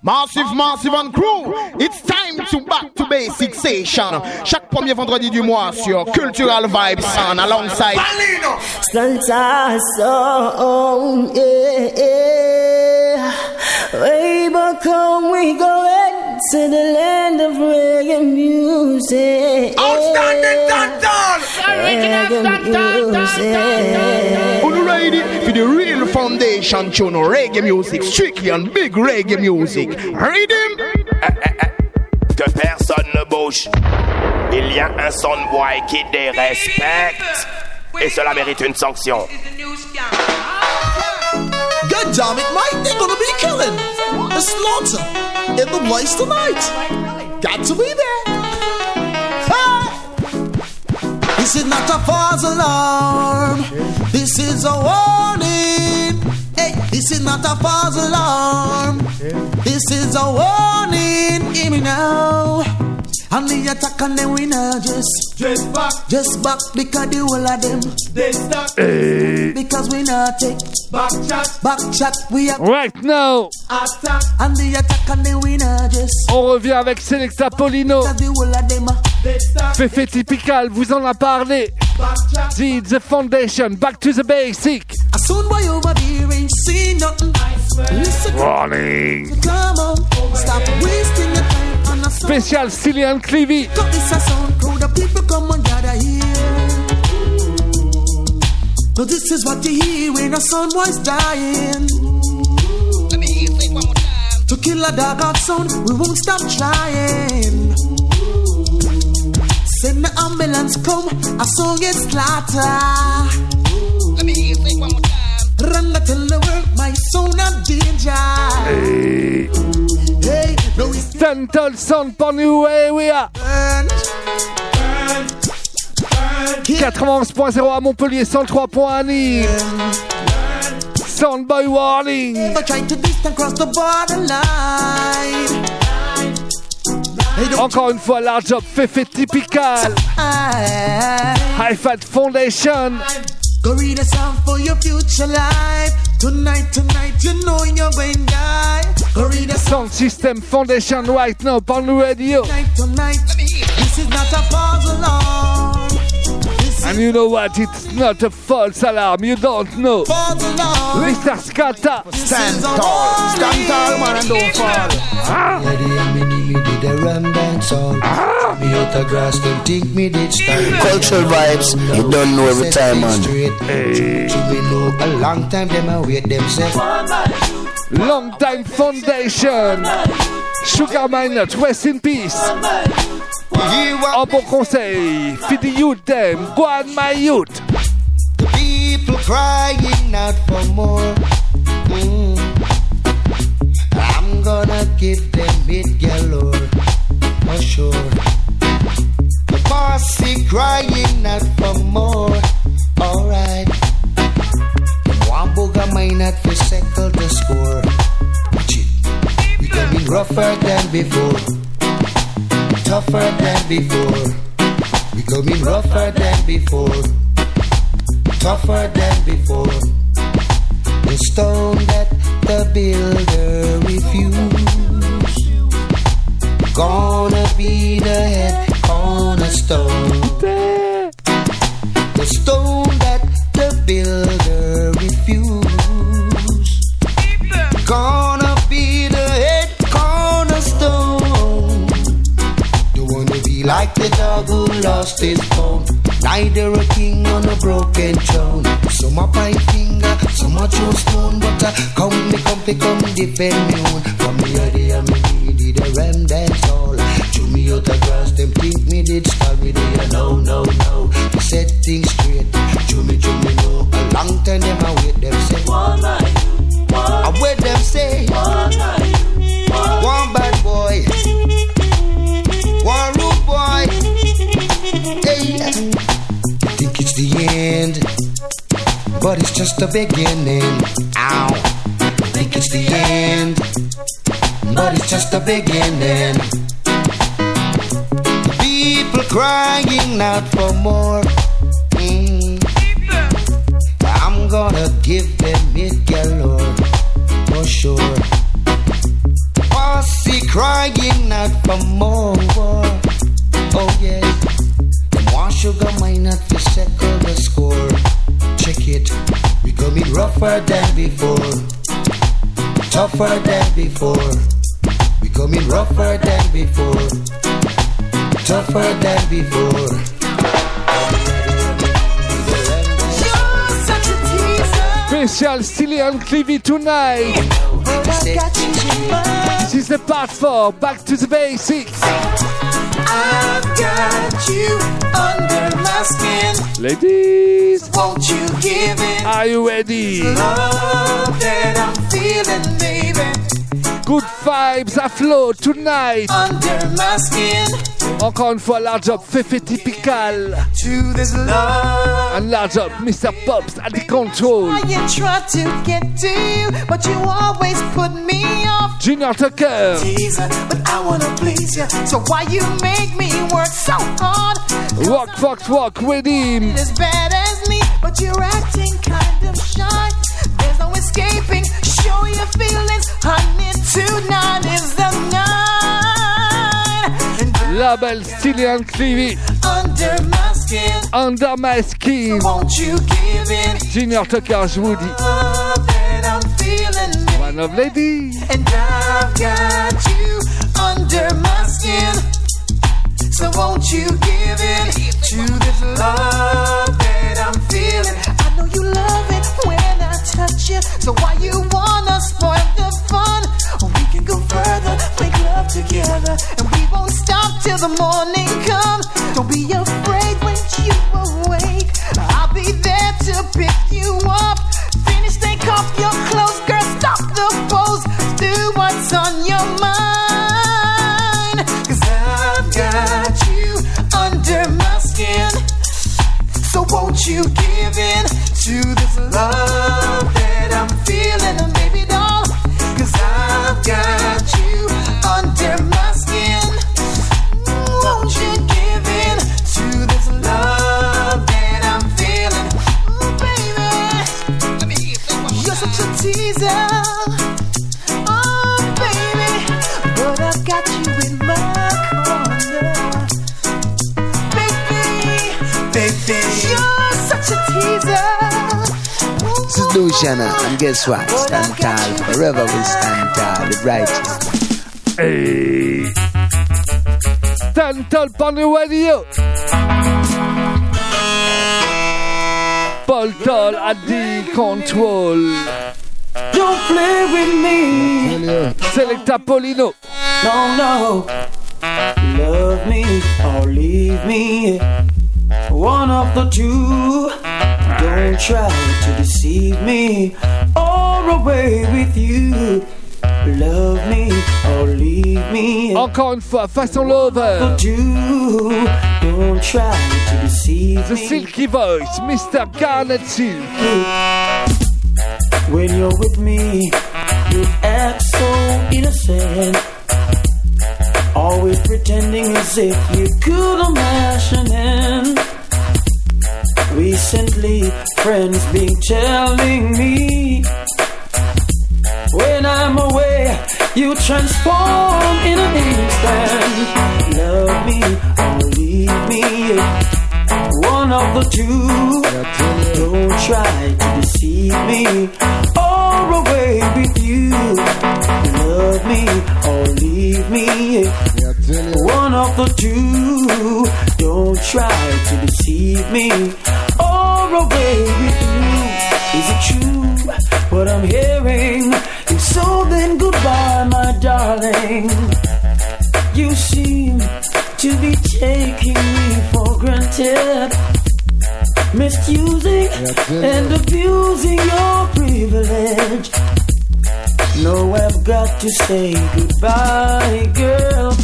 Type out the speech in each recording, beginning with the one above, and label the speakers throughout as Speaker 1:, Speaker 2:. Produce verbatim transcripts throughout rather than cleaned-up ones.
Speaker 1: Massive, Massive and Crew, it's time to back to basic station. Chaque premier vendredi du mois sur Cultural Vibes on alongside
Speaker 2: Santa song, yeah, yeah. Way back home we going to the land of reggae music.
Speaker 1: Outstanding Danton!
Speaker 2: Reggae music.
Speaker 1: Are you ready for the real foundation tune? Reggae music, strictly and big reggae music. Read him.
Speaker 3: Que personne ne bouge. Il y a un soundboy qui dérespecte. Et cela mérite une sanction.
Speaker 4: God damn it, mate, they're gonna be killing. A slaughter in the place tonight. Got to be there. Hey! This is not a false alarm. This is a warning. Hey, this is not a false alarm. This is a warning. Hear me now. And the attack and then we not just Just back Just back because the whole of them they stuck hey. Because we not take Back chat Back chat we are
Speaker 5: right now
Speaker 4: Attack And the attack and then we not just
Speaker 5: On revient avec Selecta Paulino Fefe Typical vous en a parlé The, the Foundation Back to the Basic
Speaker 4: A soon boy over here ain't seen nothing Listen
Speaker 5: Warning
Speaker 4: Come on Stop wasting your time.
Speaker 5: Special Cillian Clevey.
Speaker 4: Got this a sound crowd of people come and gather here. But this is what you hear when a son was dying.
Speaker 6: Let me hear it one more time.
Speaker 4: To kill a dog out sound, we won't stop trying. Send the ambulance come, a song gets slaughtered.
Speaker 6: Let me hear it one more time.
Speaker 4: Run to tell the world my sound of danger.
Speaker 5: Hey.
Speaker 4: Hey, no,
Speaker 5: Dental Sound pour New Area. quatre-vingt-onze point zéro à Montpellier, cent trois point un à Nîmes. Soundboy Warning. Encore une fois, large job, Fefe Typical. High Fat Foundation.
Speaker 4: Go read a song for your future life. Tonight, tonight, you know you're going to die. Go read a
Speaker 5: Sound System Foundation right now on the radio.
Speaker 4: Tonight, tonight, this is not a false alarm. This
Speaker 5: And you know what? It's not a false alarm. You don't know.
Speaker 4: false alarm.
Speaker 5: Mister Skata.
Speaker 1: Stand tall, stand tall, man, and don't fall.
Speaker 5: Ah.
Speaker 7: Cultural vibes, you don't know every time, man.
Speaker 5: Hey.
Speaker 7: A long time them a wait themselves.
Speaker 5: Long Time Foundation. Sugar Minot, rest in peace. Un bon conseil. Feed the youth them. Go on my youth.
Speaker 7: The people crying out for more. Mm. I'm gonna give them it galore, for sure. The posse crying out for more. Alright. One booger might not fi settle the score. We coming rougher than before, tougher than before. We coming rougher than before, tougher than before. The stone that the builder refused, gonna be the head cornerstone. The stone that the builder refused, gonna be the head cornerstone. Don't wanna be like the dog who lost his bone, neither a king on a broken throne. Some a pine finger, some a throw stone, but uh, come me, come me, come defend me own. From the idea me needed a ram dance all. Chew me out the grass, them think me did start me there. No, no, no, to set things straight. Chew me, chew me, no. A long time them I wait them say. One night, one. I wait them say. One night, one. One bad boy, one rude boy. Hey, I think it's the end, but it's just the beginning. Ow. I think it's the end, but it's just the beginning. People crying out for more. Mm. I'm gonna give them it galore, for sure. we crying out for more. Oh yes, more sugar might not to settle the score. Check it, we coming rougher than before, tougher than before. We coming rougher than before, tougher than before.
Speaker 5: Special Steely and Clevie tonight. This is the part four. Back to the basics.
Speaker 8: I've got you under my skin.
Speaker 5: Ladies,
Speaker 8: won't you give it?
Speaker 5: Are you ready?
Speaker 8: Love that I'm feeling, baby.
Speaker 5: Good vibes afloat tonight.
Speaker 8: Under my skin.
Speaker 5: Encore une fois, large up Fefe Typical.
Speaker 8: To this love.
Speaker 5: And large up Mister Pops at the control.
Speaker 8: I try to get to you, but you always put me off.
Speaker 5: Junior Tucker.
Speaker 8: Teaser, but I wanna please you. So why you make me work so hard?
Speaker 5: Rock, fox, walk with him.
Speaker 8: As bad as me, but you're acting kind of shy. There's no escaping. Show your feelings, honey. Tonight is the night.
Speaker 5: Label Steely and Clevie.
Speaker 8: Under my skin.
Speaker 5: Under my skin.
Speaker 8: So won't you give in?
Speaker 5: Junior Tucker, je vous dis.
Speaker 8: I'm feeling
Speaker 5: one of ladies.
Speaker 8: And I've got you under my skin. So won't you give in to this love that I'm feeling? I know you love it when I touch you. So why you wanna spoil the fun? We can go further, make love together, and we won't stop till the morning comes. Don't be afraid when you awake. I'll be there to pick you up. Finish, take off your clothes, girl. Stop the pose. Do what's on your mind. Cause I've got you under my skin. So won't you give in to this love that I'm feeling, baby doll? Cause I've got you under my skin. Won't you give in to this love that I'm feeling? Ooh, baby, let me hear you. You're such a teaser. Oh, baby, but I've got you in my corner. Baby, baby, you're such a teaser.
Speaker 9: This is Luciana, and guess what? Stand tall, forever we stand tall, the righteous.
Speaker 5: Hey, stand tall on the radio. Paul Tall at the control.
Speaker 8: Don't play with me.
Speaker 5: Selecta Polino.
Speaker 8: No, no. Love me or leave me. One of the two. Don't try to deceive me or away with you. Love me or leave me.
Speaker 5: Encore une fois, façon lover.
Speaker 8: The two. Don't try to deceive
Speaker 5: The
Speaker 8: me.
Speaker 5: silky voice, Mister Garnet Silk.
Speaker 8: When you're with me, you act so innocent. Always pretending as if you could imagine it. Recently, friends been telling me, when I'm away, you transform in an instant. Love me or leave me. One of the two. Don't try to deceive me or away with you. Love me or leave me. One of the two. Don't try to deceive me or away with you. Is it true what I'm hearing? If so, then goodbye, my darling. You seem to be taking me for granted, misusing and abusing your privilege. No, I've got to say goodbye, girl.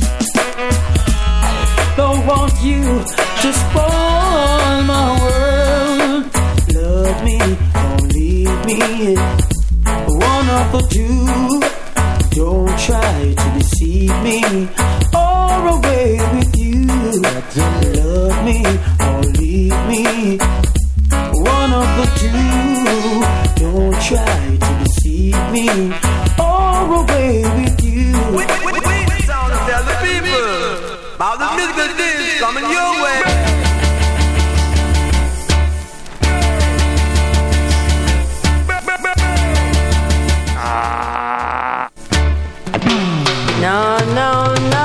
Speaker 8: Don't want you to spoil my world. Love me or leave me. One of the two. Don't try to deceive me or away with you. Love me or leave me. One of the two. Don't try to deceive me or away with you. Wait, wait, wait, wait.
Speaker 10: coming your way.
Speaker 5: Ah.
Speaker 2: No, no, no.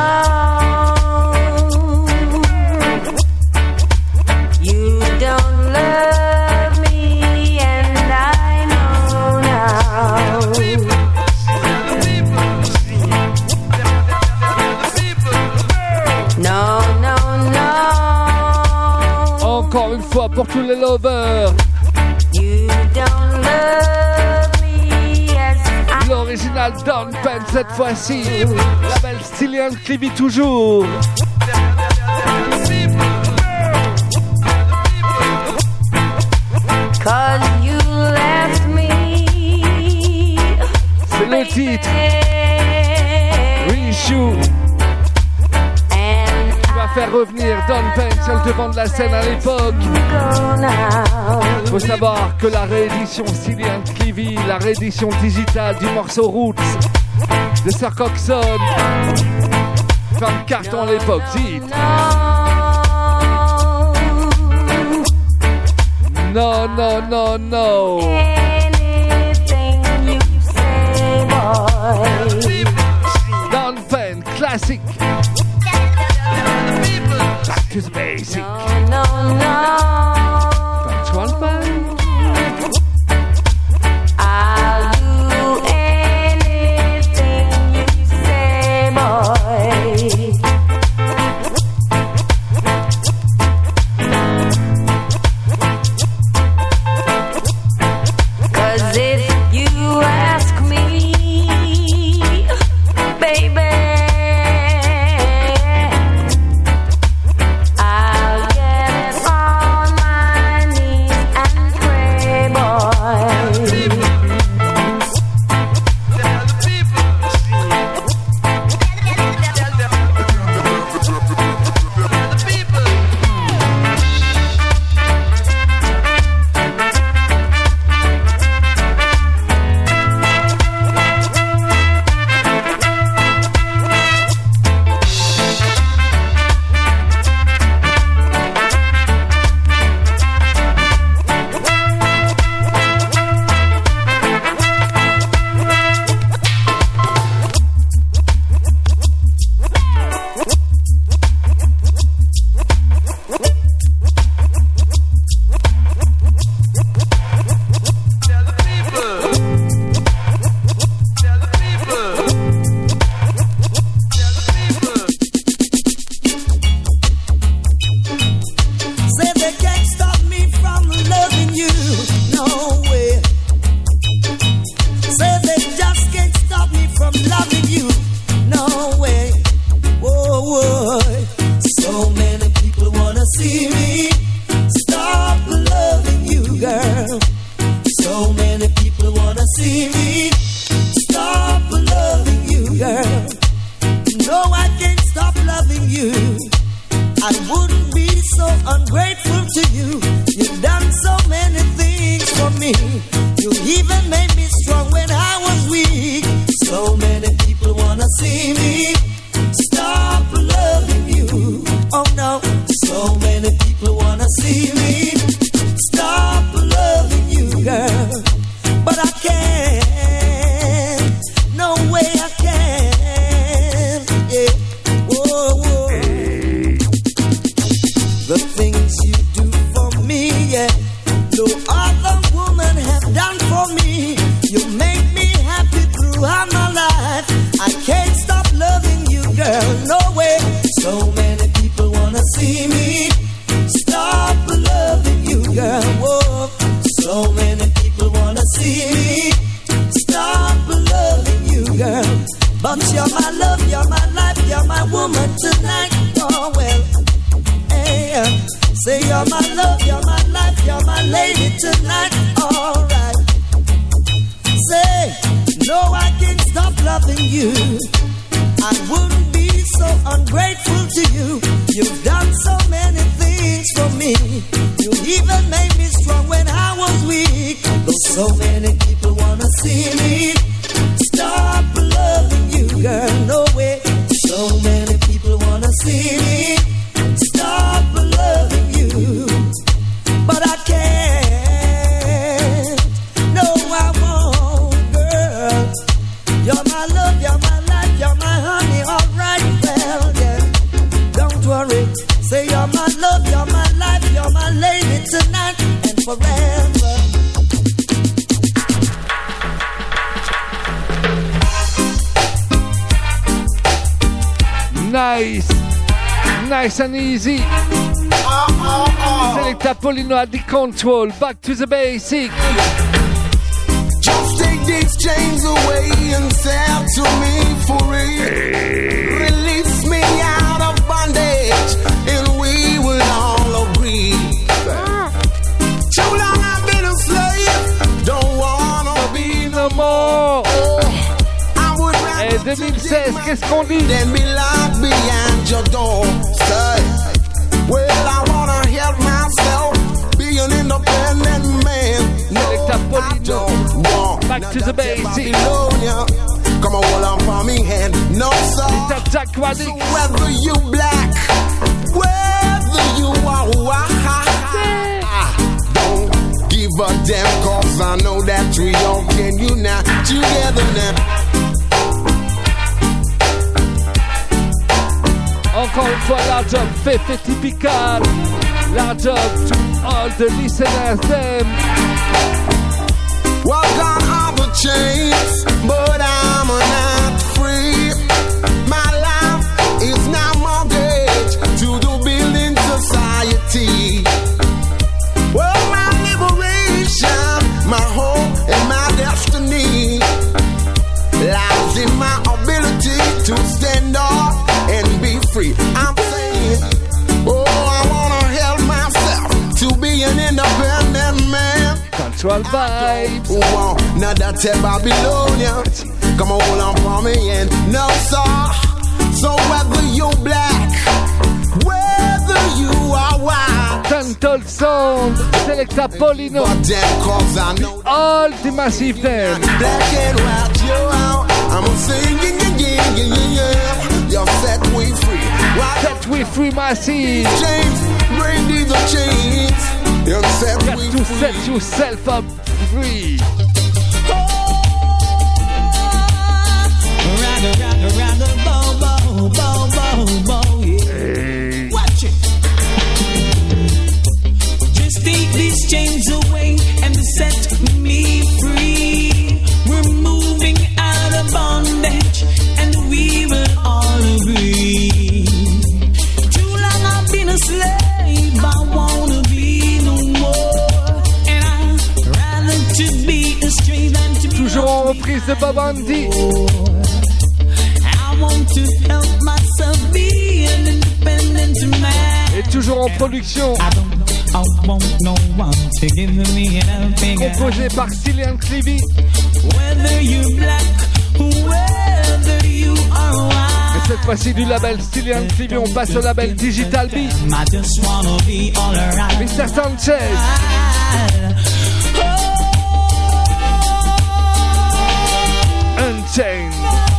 Speaker 2: You don't love me, and I know now. No, no, no.
Speaker 5: Encore une fois pour tous les lovers.
Speaker 2: You don't love me as I
Speaker 5: L'original Don Pen cette fois-ci. La belle Stylian Clivy toujours.
Speaker 2: Cause you left me.
Speaker 5: C'est le titre. Reissue.
Speaker 2: And
Speaker 5: Tu vas faire revenir Don Pen sur le devant de la scène à l'époque.
Speaker 2: go now.
Speaker 5: Faut savoir que la réédition Stylian Clivy, la réédition digitale du morceau Roots de Sir Coxon, fait un carton à l'époque, dit.
Speaker 2: No.
Speaker 5: Non, non, non, non.
Speaker 2: Anything you say, boy.
Speaker 5: Don Pen, classique. Back to the basic.
Speaker 2: No, no, no.
Speaker 5: Control Pen.
Speaker 2: I'll do anything you say, boy. Cause if you ask me, baby, I'll get on my knees and pray, boy.
Speaker 8: Say they can't stop me from loving you, no way. Say they just can't stop me from loving you, no way. Whoa, whoa. So many people wanna see me stop loving you, girl. So many people wanna see me stop loving you, girl. No, I can't stop loving you. I wouldn't be so ungrateful to you. You've done so many things for me. You even made me strong when I was weak. So many people wanna see me stop loving you. Oh no. So many people wanna see me stop loving you, girl. But I can't. No way I can. Yeah. Whoa, whoa. The things you do for me, yeah, no other woman has done for me. You make me happy throughout my life. I can't stop loving you, girl, no way. So many people wanna see me stop loving you, girl. Whoa. So many people wanna see me stop loving you, girl. But you're my love, you're my life, you're my woman tonight. Oh well. Hey, say you're my love, you're my life, you're my lady tonight. Alright. Say, no, I can't stop loving you. I wouldn't be so ungrateful to you. You've done so many things for me. You even made me strong when I was weak. Though so many people wanna see me stop loving you, girl. No way. So many people wanna see me stop
Speaker 5: Nice. Nice and easy. Selecta Paulino at the control. Back to the basic.
Speaker 7: Just take these chains away and sell to me for real. Release me out of bondage and we will all agree. Too long I've been a slave, don't wanna be no more. I would
Speaker 5: Et deux mille seize, qu'est-ce qu'on dit?
Speaker 7: Then be locked behind your door. Say, well, I wanna help myself, be an independent man.
Speaker 5: Selecta Paulino. Back to the basic.
Speaker 7: Come on, hold on for me hand. No, sir.
Speaker 5: It's Jack Radix.
Speaker 7: So whether you black, whether you are white, don't give a damn, cause I know that we all can unite together now.
Speaker 5: Encore une fois, la job fait, fait typical. La job to all the listeners, them.
Speaker 7: Well, gone are the chains, but I'm not free. My life is now mortgaged to the building society. Well, my liberation, my hope, and my destiny lies in my ability to stand up and be free. I'm saying, oh, I wanna help myself to be an independent man.
Speaker 5: Control vibes.
Speaker 7: Oh, now that's a Babylonia. Come on, hold on for me and no, sir. So whether you black, whether you are white,
Speaker 5: Tantal Sound, Selecta Paulino.
Speaker 7: but then cause I know
Speaker 5: All the massive them.
Speaker 7: black and white, you out. I'm singing, yeah, yeah, yeah, yeah, yeah. You're set we free. Right?
Speaker 5: Set we free massive.
Speaker 7: Chains, bring these the chains. You're set
Speaker 5: Got
Speaker 7: we
Speaker 5: to
Speaker 7: free.
Speaker 5: set yourself up free.
Speaker 8: Ragga, ragga, ragga, bo, bo, bo, bo, bo, yeah.
Speaker 5: Hey.
Speaker 8: Watch it. Just take these chains away and set me free. We're moving out of bondage and we will all agree. Too long I've been a slave, I wanna be no more. And I'd rather to be a slave than to be
Speaker 5: Toujours en reprise de Bob Andy.
Speaker 8: I want to help myself be an independent man.
Speaker 5: Et toujours en production.
Speaker 8: I don't, I want no one to give me an helping hand.
Speaker 5: Composé par Cillian Clevy.
Speaker 8: Whether you're black, whether you are white.
Speaker 5: Et cette fois-ci du label Cillian Clevy, on passe au label Digital B.
Speaker 8: I just wanna be all around.
Speaker 5: mister Sanchez. Unchained.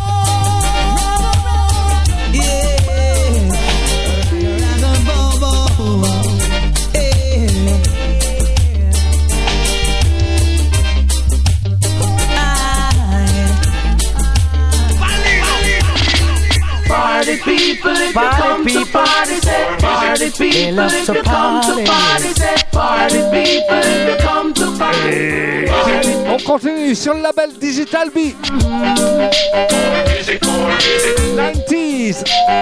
Speaker 10: Party people, if you come to party, say party people, if you come to party, say party people, if you come to party.
Speaker 5: On continue sur le label Digital B. nineties.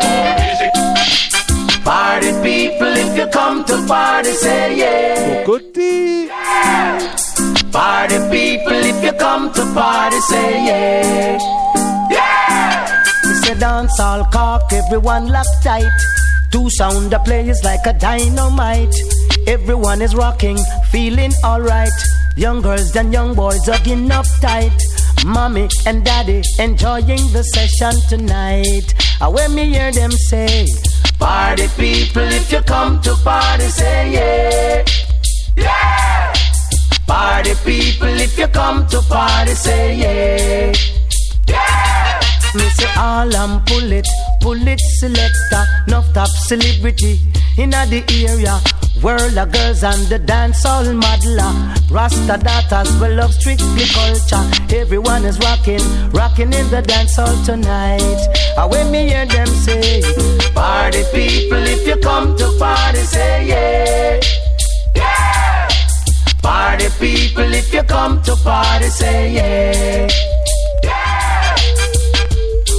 Speaker 10: Party people, if you come to party, say yeah.
Speaker 5: Cocotti.
Speaker 10: Party people, if you come to party, say yeah. Yeah.
Speaker 11: It's a dance all cock, everyone locked tight. Two sound the players like a dynamite. Everyone is rocking, feeling alright. Young girls and young boys hugging up tight. Mommy and daddy enjoying the session tonight. And when me hear them say,
Speaker 10: party people, if you come to party, say yeah. Yeah. Party people, if you come to party, say yeah. Yeah.
Speaker 11: Me say all and pull it, pull it selector. Enough top celebrity inna the area. World of girls and the dance all modeler. Rasta daughters will love strictly culture. Everyone is rocking, rocking in the dance hall tonight. And when me hear them say,
Speaker 10: party people, if you come to party, say yeah. Yeah. Party people, if you come to party, say yeah. Yeah.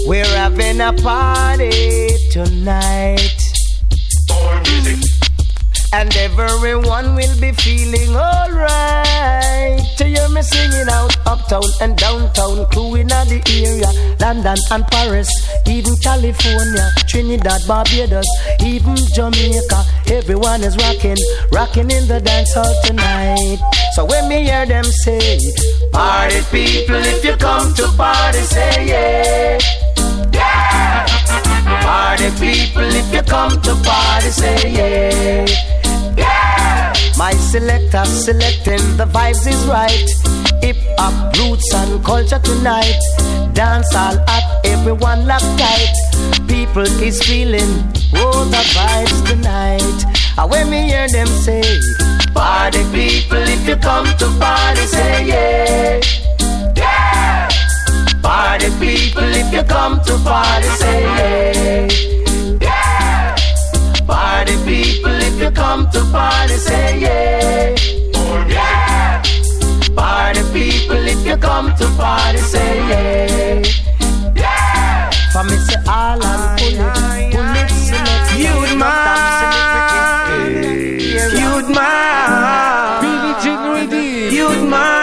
Speaker 11: We're having a party tonight.
Speaker 3: More music.
Speaker 11: And everyone will be feeling alright. To hear me singing out uptown and downtown, crew in the area, London and Paris, even California, Trinidad, Barbados, even Jamaica. Everyone is rocking, rocking in the dance hall tonight. So when me hear them say,
Speaker 10: party people, if you come to party, say yeah. Yeah. Party people, if you come to party, say yeah. Yeah.
Speaker 11: My selector selecting the vibes is right. Hip hop, roots and culture tonight. Dance all at everyone locked tight. People is feeling all the vibes tonight. And when me hear them say,
Speaker 10: party people, if you come to party, say yeah. Yeah. Party people, if you come to party, say yeah. Yeah. Party people, if you come to party, say yeah. Yeah. Party people, if you come to party, say yeah. Yeah.
Speaker 11: For me say all and pull it, pull it, select.
Speaker 10: Youth man, youth man, youth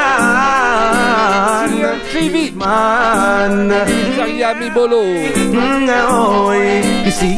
Speaker 10: man, youth man,
Speaker 5: Miami Bolo.
Speaker 10: You see,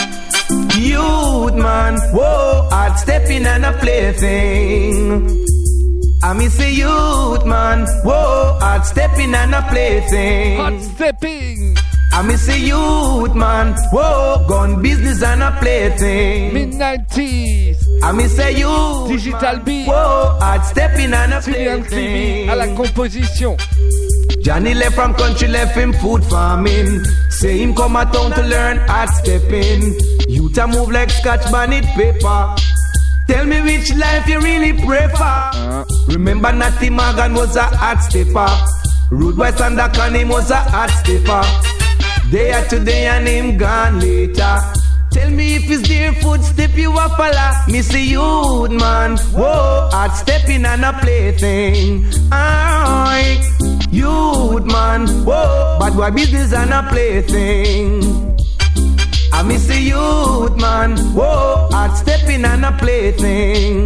Speaker 10: youth man, whoa, hard stepping and a plaything. I miss a youth man, whoa, hard stepping and a plaything.
Speaker 5: Hard stepping.
Speaker 10: I miss a youth man, whoa, gun business and a plaything.
Speaker 5: Mid nineties.
Speaker 10: I miss a youth
Speaker 5: Digital B.
Speaker 10: whoa, hard stepping and a
Speaker 5: Sylvian Clivi
Speaker 10: plaything.
Speaker 5: à la composition.
Speaker 10: Johnny left from country, left him food farming. Say him come a town to learn hard stepping. Youth a move like Scotch bonnet paper. Tell me which life you really prefer. Uh. Remember Natty Morgan was a hard stepper. Rude Boy Sandakan, him was a hard stepper. Day are today and him gone later. Tell me if it's their footstep you a follow. Missy youth man, whoa, hard stepping and a plaything. Aye, youth man, whoa, bad boy business and a plaything. I miss a youth man, whoa, hard stepping and a plaything.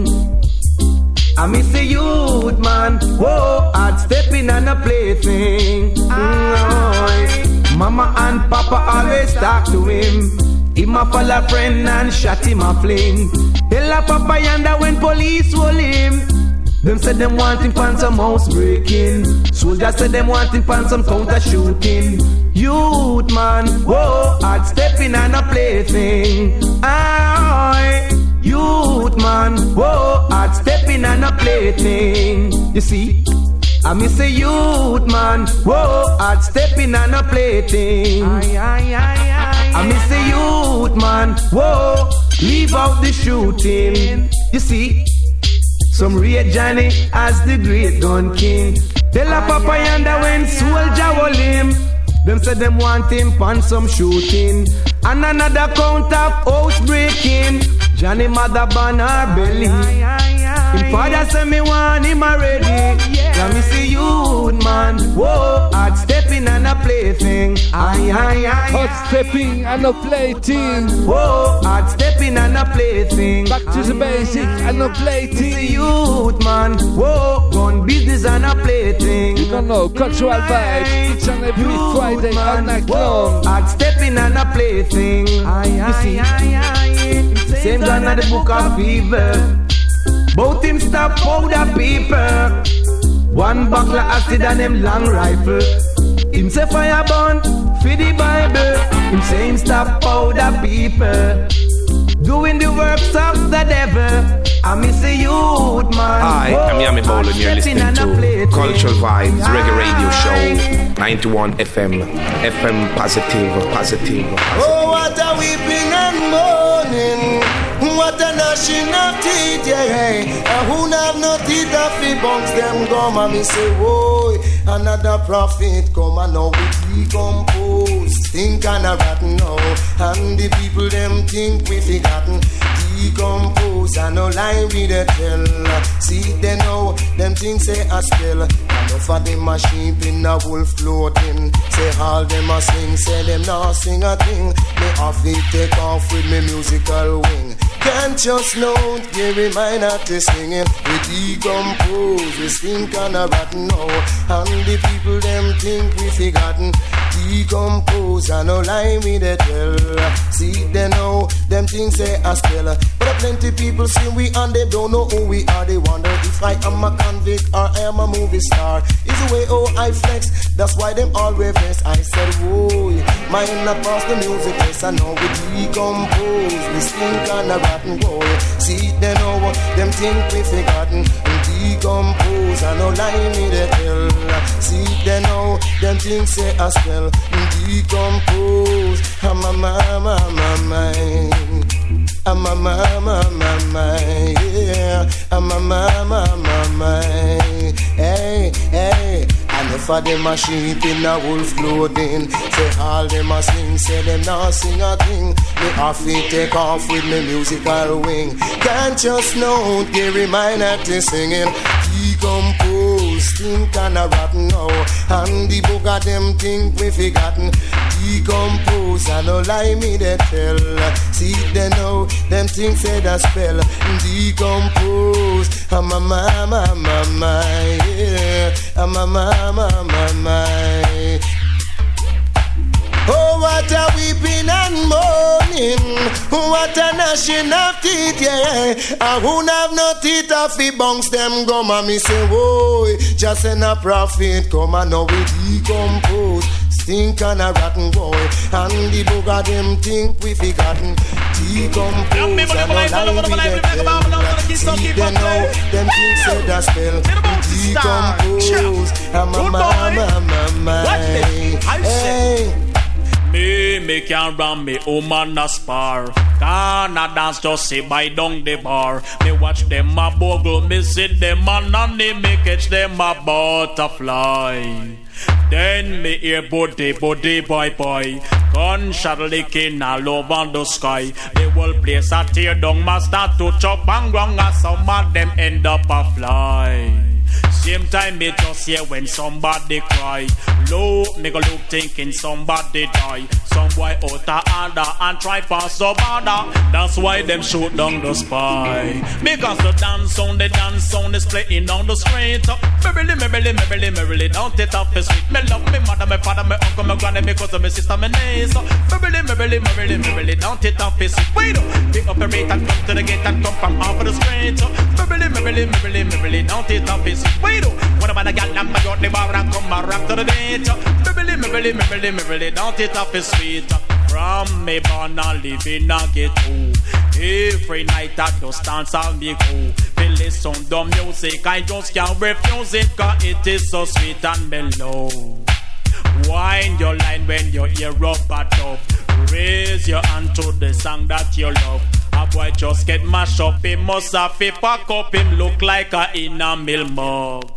Speaker 10: I miss a youth man, whoa, hard stepping and a plaything. Mm, Mama and Papa always talk to him. Him a follow friend and shot him a fling. Tell a Papa yonder when police hold him. Them said them want him for some house breaking. Soldiers said them want him for some counter shooting. Youth man, whoa, hard stepping and a plaything. Aye, youth man, whoa, hard stepping and a plaything. You see, I miss a youth man, whoa, hard stepping and a plaything. Aye, aye, aye, aye. I miss a youth man, whoa, leave out the shooting. You see, some real Johnny as the great gun king. Tell a Papa yonder when soldier hold him. Them said them want him for some shooting. And another count of house breaking. Johnny mother born her belly. Him father say me want him already. Let me see youth man, whoa, hard stepping and a plaything. Aye, aye, aye.
Speaker 5: Hard stepping and a plaything.
Speaker 10: Whoa, hard stepping and a plaything.
Speaker 5: Back to the basic and a plaything.
Speaker 10: Youth man, whoa, gun business and a plaything.
Speaker 5: You don't know, cultural vibes each and every youth Friday all night long.
Speaker 10: Hard stepping and a plaything. Aye, aye, you see, aye, aye. Same gun at the book of fever. Both him stop powder paper. One buckler acid and them long rifle. Him say fire burn for the Bible. Him say him stop powder people. Doing the works of the devil. I miss a youth man.
Speaker 12: Hi, I'm Yami Bolo and you're listening to Cultural Vibes Reggae Radio Show ninety-one F M. F M positive, positive, positive.
Speaker 13: Oh, what a weeping and mourning. What a gnashing of teeth, yeah, yeah. And who have no teeth of the bunks, them come and me say, whoa, another prophet come and now we decompose. Think and a rotten now. And the people them think we forgotten. Decompose and no lie we the tell. See they know, them things say a spell. And Enough of them a sheep in a wolf clothing. Say all them a sing, say them not sing a thing. Me have to take off with me musical wing. Can't just know, give me mind at the singing. We decompose, we stink and a rotten now. And the people them think we forgotten. Decompose, I no lie me they tell. See they know, them things say a spell. But plenty people see we and they don't know who we are. They wonder if I am a convict or I am a movie star. It's the way oh I flex, that's why them all reverse. I said whoa, mine not pass the music yes. I know we decompose, we stink and a rotten boy. See they know, them think we forgotten. Decompose, I no lie me they tell. See they know, them things say a spell. Decompose, I'm a mama, my mind. I'm a mama, my mind. Yeah, I'm a mama, my mind. Hey, hey. Enough of them a sheep in a wolf clothing. Say all them a sing, say them not sing a thing. Me have to take off with me musical wing. Can't just know, Gary mine at the singing. Decompose, stink and a rotten now. And the book of them think we forgotten. Decompose, I no lie me they tell. See they know, them things say that spell. Decompose, I'm a mama, mama, yeah. I'm a mama, mama. Oh, what a weeping and mourning. What a gnashing of teeth, yeah. I won't have no teeth off the bunks, them gum. And me say, whoa, just send a prophet come and now we decompose. Stink and a rotten boy. And the book of them think we forgotten. Decompose and no lie we get them. See them now, them things say that spell. Decompose. I'm a mama, mama. Hey.
Speaker 14: Me, me can run me woman a spar. Can I dance just say by down the bar. Me watch them a bogle, me see them a nanny, me catch them a butterfly. Then me hear body, body, boy, boy. Gunshot licking all over the sky. The whole place a tear down, must start to chop and ground. And some of them end up a fly. Same time me just hear when somebody cry. Low, me go look thinking somebody die. Some boy out a order and try pass the border. That's why them shoot down the spy. Because the dance on the dance sound is playing on the street. Merrily, merrily, merrily, merrily, don't it off the street. Me love me mother, me father, me uncle, me granny, me cousin, me sister, me niece. Merrily, merrily, merrily, merrily, don't it off the street. Wait up, pick up a rate and come to the gate and come from off of the street. Merrily, merrily, merrily, merrily, don't it off the street. Wait up, what about the gal and my got the bar and come and rock to the date. Merrily, merrily, merrily, merrily, don't it off the street. From me born and live in a ghetto. Every night I just dance and be cool. Me listen to music, I just can't refuse it, cause it is so sweet and mellow. Wind your line when you hear rubber dub. Raise your hand to the song that you love. A boy just get mashed up, he must have to pack up. Him look like a enamel mug.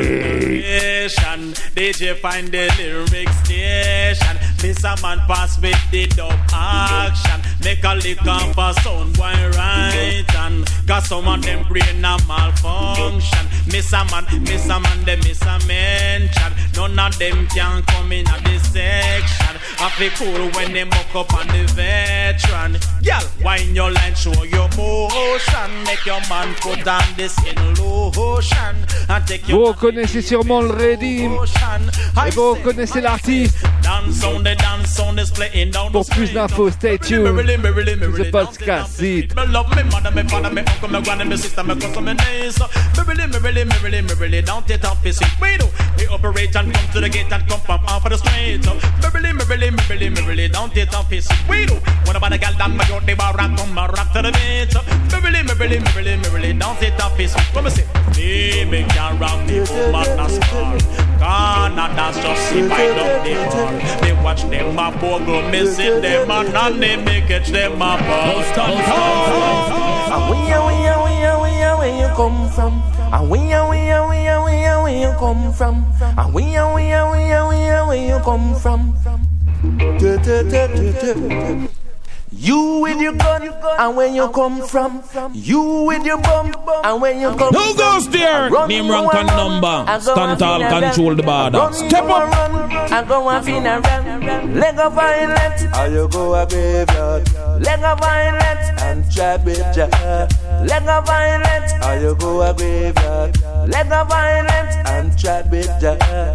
Speaker 14: Station, D J find the lyric station. Miss a man pass with the dub action. Make a lick up a sound boy right and cause some of them brain a malfunction. Miss a man, miss a man, they miss a mention. None of them can come in at this section. I feel cool when they muck up on the veteran. Girl, wind your line, show your motion. Make your man put on this in lotion and take your.
Speaker 5: Vous reconnaissez sûrement le Redim et vous reconnaissez l'artiste. Pour plus d'infos, stay tuned to the podcast. Zit.
Speaker 14: Me love me mother, me father, me uncle, me granny, me sister, me cousin, me niece. Me really, me really, me really, me really don't it off his we do. We operate and come to the gate and come from off of the street. Me really, me really, me really, me really don't it off his we do. What about the gal that me got the bar and come and rock to the beat? Me really, me really, me really, me really don't it off his. Come and say, me me can rock the woman a star. Canada dance just see by down the bar. Me watch them a bogle, me see them a nanny, me catch them a bust.
Speaker 10: And we are, we are, we are, we are where you come from. And we are, we are, we are, we are where you come from. And we are, we are, we are, we are where you come from. You with your gun, and where you come from. You with your bum, and where you come
Speaker 15: Who
Speaker 10: from.
Speaker 15: goes there? Name, rank, and number. Stand tall, control the border. Step up.
Speaker 10: I go and finna run. Leg of violence.
Speaker 13: How you go a graveyard?
Speaker 10: Leg of violence.
Speaker 13: And trap with ya.
Speaker 10: Leg of violence.
Speaker 13: How you go a graveyard?
Speaker 10: Leg of violence.
Speaker 13: And trap with ya.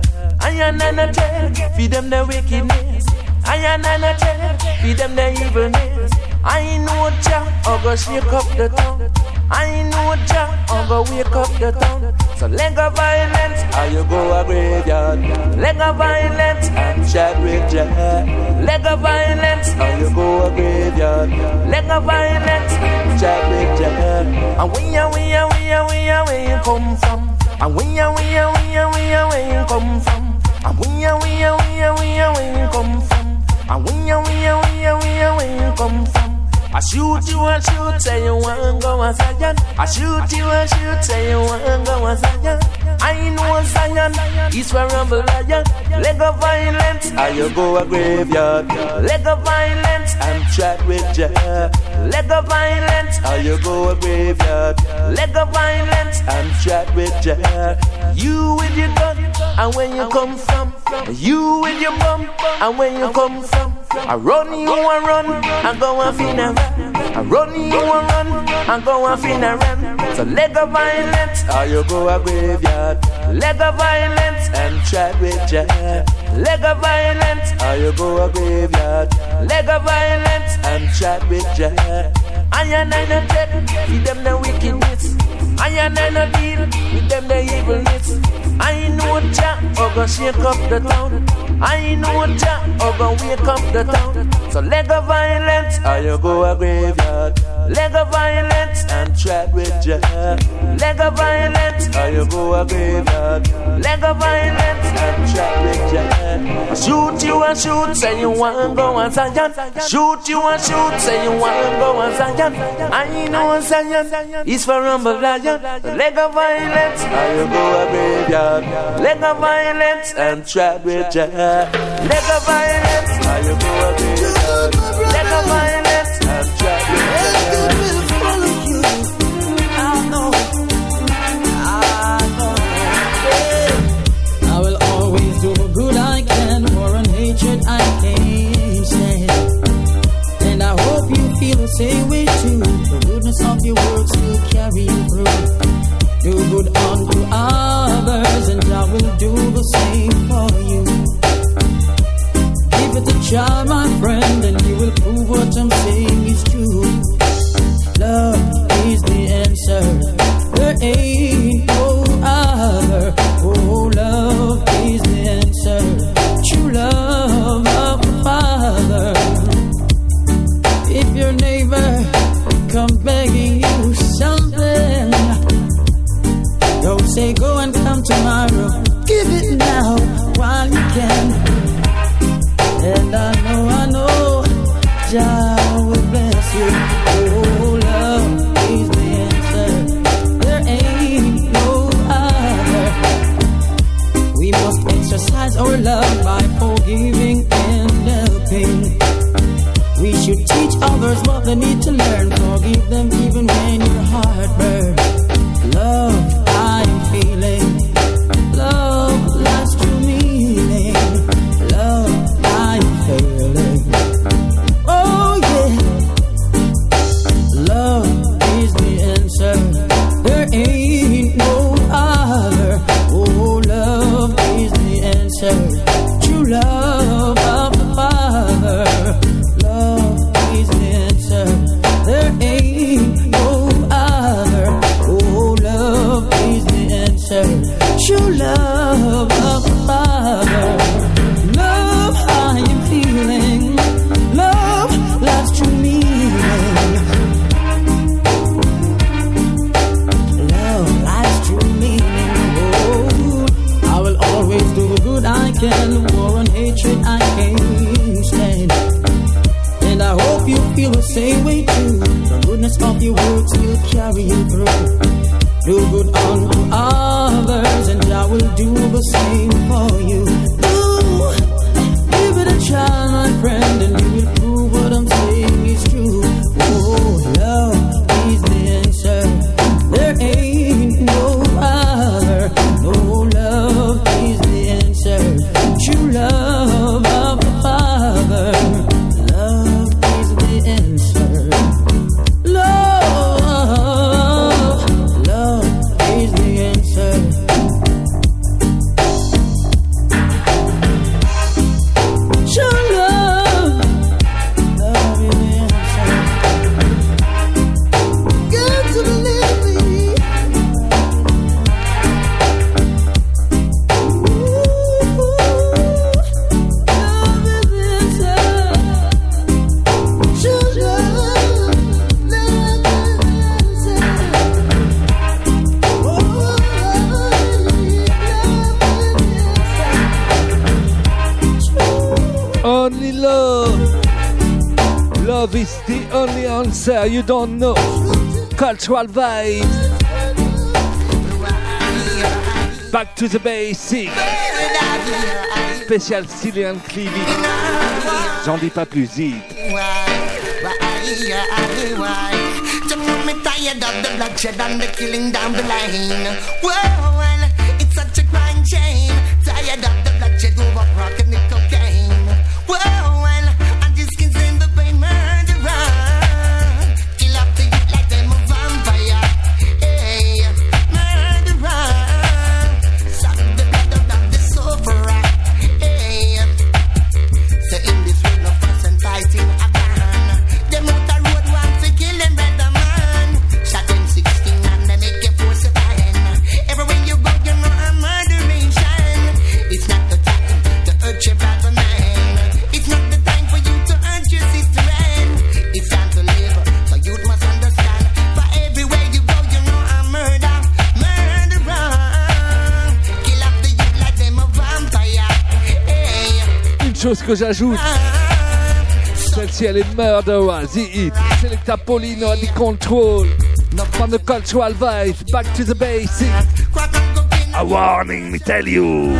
Speaker 10: Iron and a tail. Feed them the wickedness. Iron and a tail. Feed them the evilness. I know Jah, I go shake up the town. I know Jah, I go wake up the town. So leg of violence.
Speaker 13: How you go a graveyard?
Speaker 10: Leg of violence.
Speaker 13: And chat with ya.
Speaker 10: Leg of violence.
Speaker 13: How you go a graveyard?
Speaker 10: Leg of violence.
Speaker 13: Chat with ya.
Speaker 10: And we are, we are, we are, we are, where you come from. And we are, we are, we are, we are, where you come from. And we are, we are, we are, we are, where you come from. And we are, we are, we are, we are, where you come from. I shoot you and shoot, say you want go a Zion. I shoot you and shoot, say you want go a Zion. I know Zion, is where rumble lion. Leg of violence.
Speaker 13: How you go a graveyard?
Speaker 10: Leg of violence.
Speaker 13: And chat with ya.
Speaker 10: Leg of violence.
Speaker 13: How you go a graveyard?
Speaker 10: Leg of violence.
Speaker 13: And chat with ya.
Speaker 10: You with your gun, and where you come from. You with your bum, and where you come from. I run you and run, and go and finna run. I run you and run, and go and finna run. So leg of violence.
Speaker 13: How you go a graveyard?
Speaker 10: Leg of violence.
Speaker 13: And chat with ya.
Speaker 10: Leg of violence.
Speaker 13: How you go a graveyard?
Speaker 10: Leg of violence.
Speaker 13: And chat with ya.
Speaker 10: Iron and a dead, feed them the wickedness. Iron and a deal, with them the evilness. I know Jah, I go shake up the town. I know Jah, I go wake up the town. So leg of violence.
Speaker 13: How you go a graveyard?
Speaker 10: Leg of violence.
Speaker 13: And chat with ya.
Speaker 10: Leg of violence.
Speaker 13: How you go a graveyard?
Speaker 10: Leg of violence.
Speaker 13: And chat with ya.
Speaker 10: I shoot you and shoot, say you want go on Zion. Shoot you and shoot, say you want go on Zion. I know Zion is for rumble lion. Leg of violence.
Speaker 13: How you go a graveyard?
Speaker 10: Leg of violence.
Speaker 13: And chat with ya.
Speaker 10: Leg of violence.
Speaker 13: How you go a graveyard?
Speaker 10: Leg of violence.
Speaker 13: And chat with ya.
Speaker 8: I know, I know. I will always do good I can, war and hatred I can't stand. And I hope you feel the same way too. The goodness of your words will carry you through. Do good unto others, and I will do the same for you. Give it a try, my friend, and you will prove what I'm saying is true. Love is the answer. There ain't no other. Oh, love is the answer. True love of the Father. If your neighbor comes begging you something, don't say go and come tomorrow. Give it now while you can. And I know, I know, Jah will bless you. Oh, love is the answer. There ain't no other. We must exercise our love by forgiving and helping. We should teach others what they need to learn. Forgive them even when your heart burns. Love, I'm feeling. Love, last true meaning. Love, I'm feeling. Oh yeah. Love is the answer. There ain't no other. Oh, love is the answer. True love of the Father. Love is the answer. There ain't no other. Oh, love is the answer. True love of the Father. Love, I am feeling. Love, love's true meaning. Love, life's true meaning. Oh, I will always do the good I can. War and hatred I can't stand. And I hope you feel the same way too. The goodness of your words will carry you through. Do good unto others, and I will do the same for you. Ooh, give it a try, my friend, and you will prove what I'm saying is true.
Speaker 5: love is the only answer. You don't know. Cultural vibes. Back to the basics. Spécial Cillian Cleavy. J'en dis pas plus vite.
Speaker 8: I'm tired of the bloodshed and the killing down the line. Whoa, well, it's such a crime chain. Tired of the bloodshed over rock and the cocaine. Whoa, well, I'm just concerned the pain murderer. Kill up the youth like them a vampire. Hey, murderer. Suck the blood out of the sufferer. Hey, so in this world of fuss and fighting, I can. Them out the road want to kill them, brother man. Shot them sixteen and then A K forty-seven. Everywhere you go, you know I'm murderation. It's not the time to hurt your brother man. It's not the time for you to hurt your sister. It's time to live, so you must understand. For everywhere you go, you know I'm murder, murderer. Kill up the youth like them a vampire. Hey.
Speaker 5: Une chose que j'ajoute. Celle-ci, elle est murderer, the hit. Selecta Paulino at the control. From the cultural vibes, back to the basics. A warning, me tell you.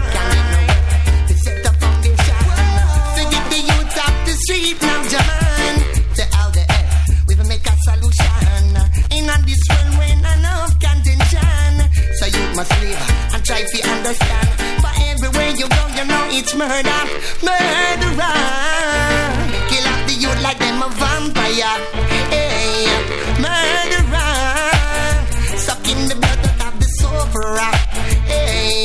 Speaker 8: Street now, Jaman. To out the air, we will make a solution. In on this world, when enough contention. So you must live and try to understand. For everywhere you go, you know it's murder, murderer. Kill off the youth like them a vampire. Hey, murderer. Sucking the blood out of the sufferer. Hey.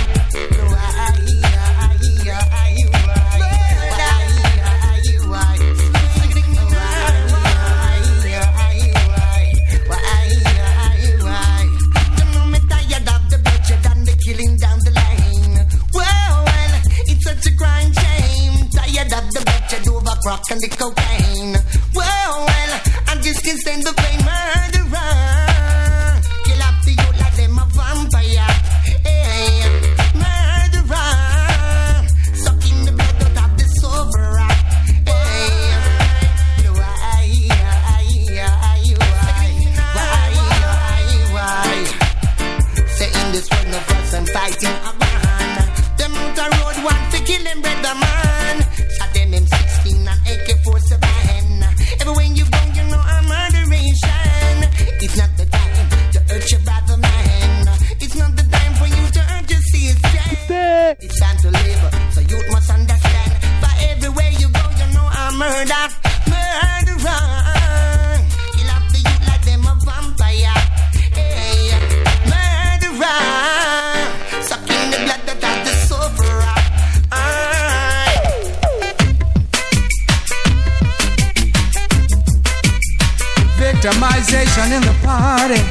Speaker 8: Rock and the cocaine. Well, well, I'm just can't stand the pain, murderer. Kill up the youth like them a vampire. Hey, murderer. Sucking the blood out of the sufferer. Hey, why, why, why, say in this world no fuss and fighting a man. Them out the road want to kill them, brother man. Shot them M sixteen and A K forty-seven. Everywhere you go, you know I'm murderation. It's not the time to hurt your brother man. It's not the time for you to hurt your sister. It's time to live, so you must understand. But everywhere you go, you know I'm murder, murderer. Kill up the youth like them a vampire. Hey, murderer. Sucking the blood that of the sufferer.
Speaker 16: Victimization in the party.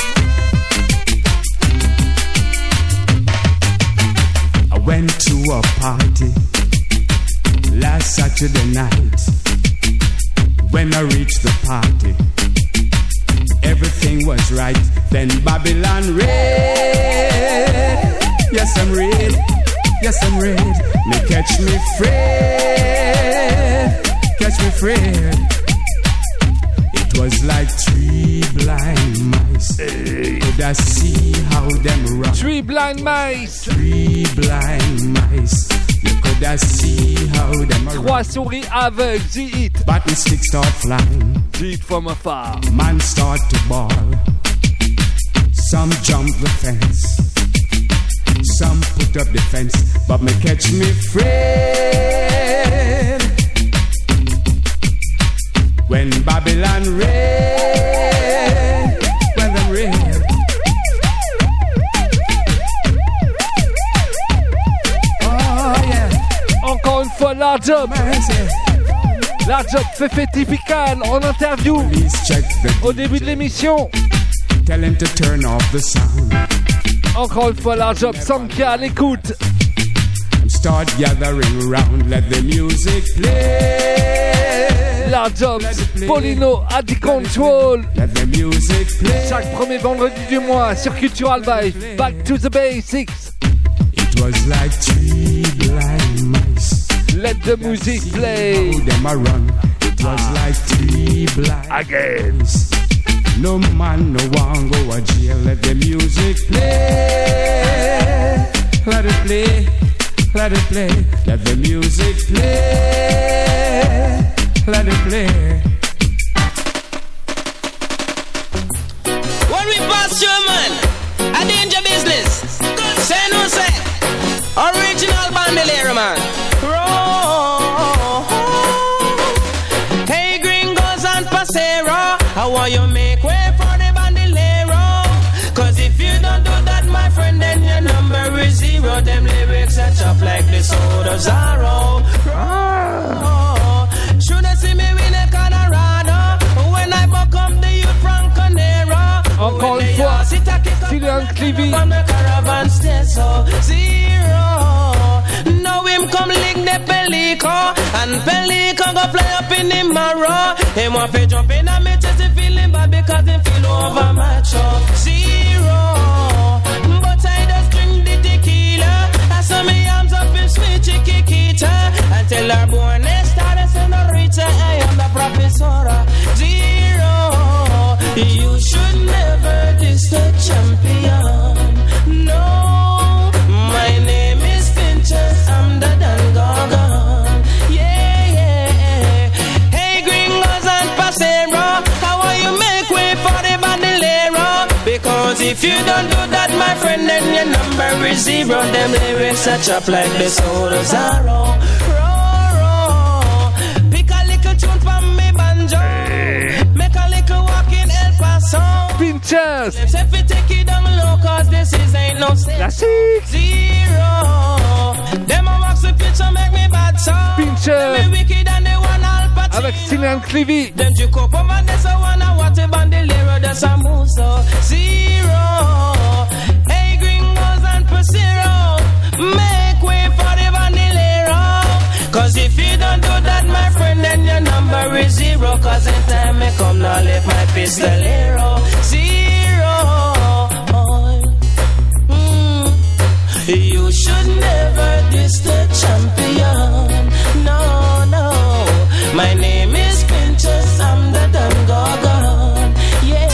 Speaker 16: I went to a party last Saturday night. When I reached the party, everything was right. Then Babylon red. Yes, I'm red. Yes, I'm red. Me catch me Fred. Catch me Fred. It was like three blind mice. Hey. Could I see how them run?
Speaker 5: Three blind mice.
Speaker 16: Three blind mice. You could I see how them run?
Speaker 5: Trois souris aveugles, the hit.
Speaker 16: Button sticks start flying.
Speaker 5: The hit from afar.
Speaker 16: Man start to ball. Some jump the fence. Some put up the fence. But me catch me Fred. When Babylon red, when them red. Oh yeah.
Speaker 5: Encore une fois, la job. La job fait typical en interview. Au début de l'émission.
Speaker 16: Tell him to turn off the sound.
Speaker 5: Encore une fois, la job Sanka à l'écoute.
Speaker 16: Start gathering round, let the music play.
Speaker 5: La job Paulino at the control.
Speaker 16: Let the music play.
Speaker 5: Chaque premier vendredi du mois sur Cultural Vibe. Back to the basics.
Speaker 16: It was like three blind mice.
Speaker 5: Let the music play.
Speaker 16: How them a run. It It was like three blind
Speaker 5: again.
Speaker 16: No man, no one go a jail. Let the music play. Let it play. Let it play. Let the music play. Let it play.
Speaker 10: When we pass through, man, a danger business. Say no say. Original bandolero, man. Roll. Hey, gringos and pasero, how want you make way for the bandolero? Cause if you don't do that, my friend, then your number is zero. Them lyrics are chopped like the soda Zaro. Roll. Should I see me win a Colorado? When I buck up the youth from Conero.
Speaker 5: Encore une fois, Kylian Clivy.
Speaker 10: Now him come lick the pelico, and pelico go fly up in the marrow. Him want to jump in and me chest, he feeling bad because he feel over macho. Zero, but I just drink the tequila. I saw me arms up in sweet chiquita. Until our born started senorita, I am the professora. Zero, you should never diss the champion. No, my name is Finches, I'm the Dan Gorgon. Yeah, yeah. Hey, gringos and pasero, how will you make way for the bandolero? Because if you don't do that, my friend, then your number is zero. Them lyrics are chopped like the soda Zaro. Pick a little tune from me banjo. Make a little walk in El Paso.
Speaker 5: Pinchers.
Speaker 10: If we take it down low, cause this is ain't no
Speaker 5: That's it.
Speaker 10: Zero. Them a wax the picture make me bad so.
Speaker 5: Pinchers.
Speaker 10: Me wicked and they want all party.
Speaker 5: Avec Kylian Clivy.
Speaker 10: Them you cope over this a one and what a bandolero that's a move so. Zero. Hey gringos and pasero, make way for the bandolero. Cause if you don't do that, my friend, then your number is zero. Cause in time me come now lift my pistolero. Zero. Mm. You should never diss the champion. No, no. My name is Pinchers, I'm the damn Gorgon. Yeah.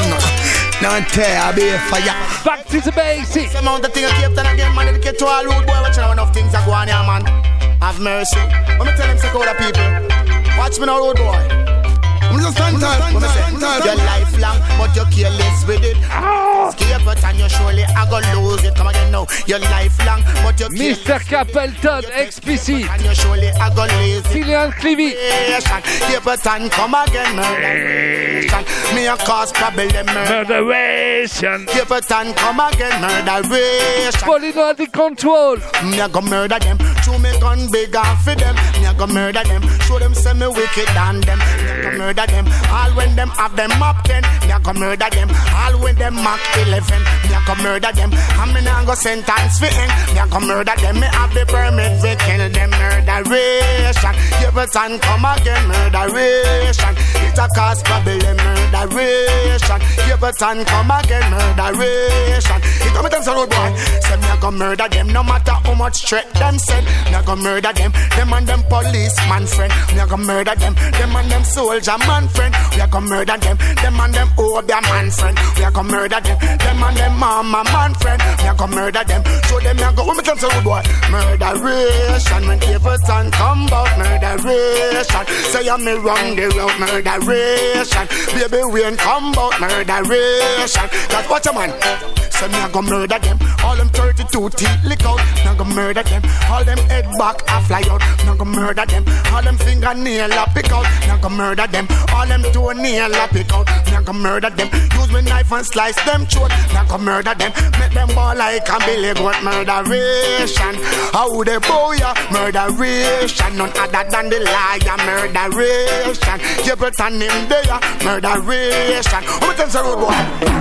Speaker 13: Nante, I'll be a fire.
Speaker 5: Back to the basics.
Speaker 13: Some amount of things I keep telling again, man. Dedicate to all road boy. Watching how enough things are going here, man. Have mercy. Let me tell them, say, other people. Watch me now, road boy. I'm just stand tall. You're lifelong, but you're careless with it. Skip it and you surely are gonna lose it. Come again now. You're lifelong, but you're careless.
Speaker 5: Mister Capleton, explicit.
Speaker 13: And you surely are gonna lose it.
Speaker 5: Kylian Clivy.
Speaker 13: Skip it and come again, murderation. Me a cause problem,
Speaker 5: murderation.
Speaker 13: Skip it and come again, murderation.
Speaker 5: Polino the control.
Speaker 13: Me a go murder them. Show me gun big and for them. Me a go murder them. Show them say me wicked and them. Me a go murder them. All when them have them up ten, me a go murder them. All when them mark eleven, me a go murder them. And me nah go sentence for end, me a go murder them. Me have the permit to kill them. Murderation, give it and come again. Murderation, it a cause problem. Murderation, give it and come again. Murderation, it come and say road boy, say me a go murder them. No matter how much threat them send, me a go murder them. Them and them policeman friend, me a go murder them. Them and them soldier man friend, we are gonna murder them. Them and them obia man friend, we are gonna murder them. Them and them mama man friend, we are gonna murder them. So them a go, when me tell say boy, murderation. When Everton come about murderation, say I'm me wrong the road murderation. Baby Wayne come about murderation. Cause watch a man, say me a go murder them. All them thirty-two teeth lick out, me a go murder them. All them head back a fly out, me a go murder them. All them fingernail a pick out, me a go murder them. All them toenail a pick out, me a go murder them. Use me knife and slice them throat, me a go murder them. Make them ball like a billy goat. Murderation, how they bow ya? Murderation, none other than the liar. Murderation, keep it on him there. Murderation, who tells the road boy?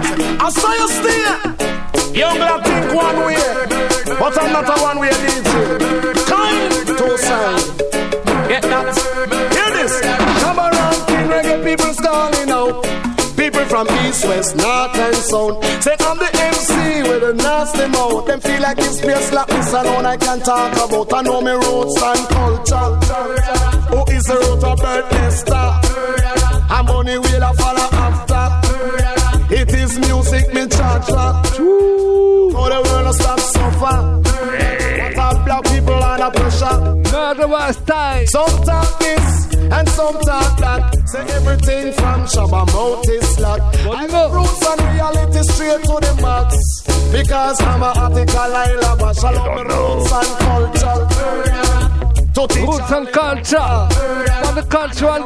Speaker 13: I saw you stay. Young lad think one way, but I'm not a one way D J. Come to side. Get that? Hear this. Come around, King Reggae people's calling out. People from east, west, north and south. Say I'm the M C with a nasty mouth. Them feel like this place like this alone I can talk about. I know me roots and culture. Oh, is the root of birth Nesta. And money will a follow after. It is music me charge for. For the world to stop suffer. What are black people under pressure?
Speaker 5: Murderous time.
Speaker 13: Some talk this and some talk that. Say everything from Shabba mouth is locked. I got roots and reality straight to the max. Because I'm a article I love a shalom roots and culture.
Speaker 5: Roots and culture, on the cultural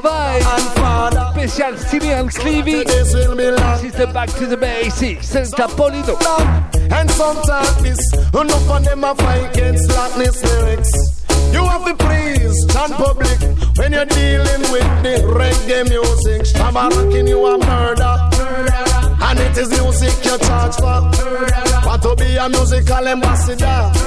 Speaker 5: vibe. Special Silly and Clevy. This is the back to the basics. Santa Polino.
Speaker 13: And some talk this, enough of them a fight against slackness lyrics. You have to please stand public when you're dealing with the reggae music. Shabba rocking you a murder. And it is music you charge for. Want to be a musical ambassador?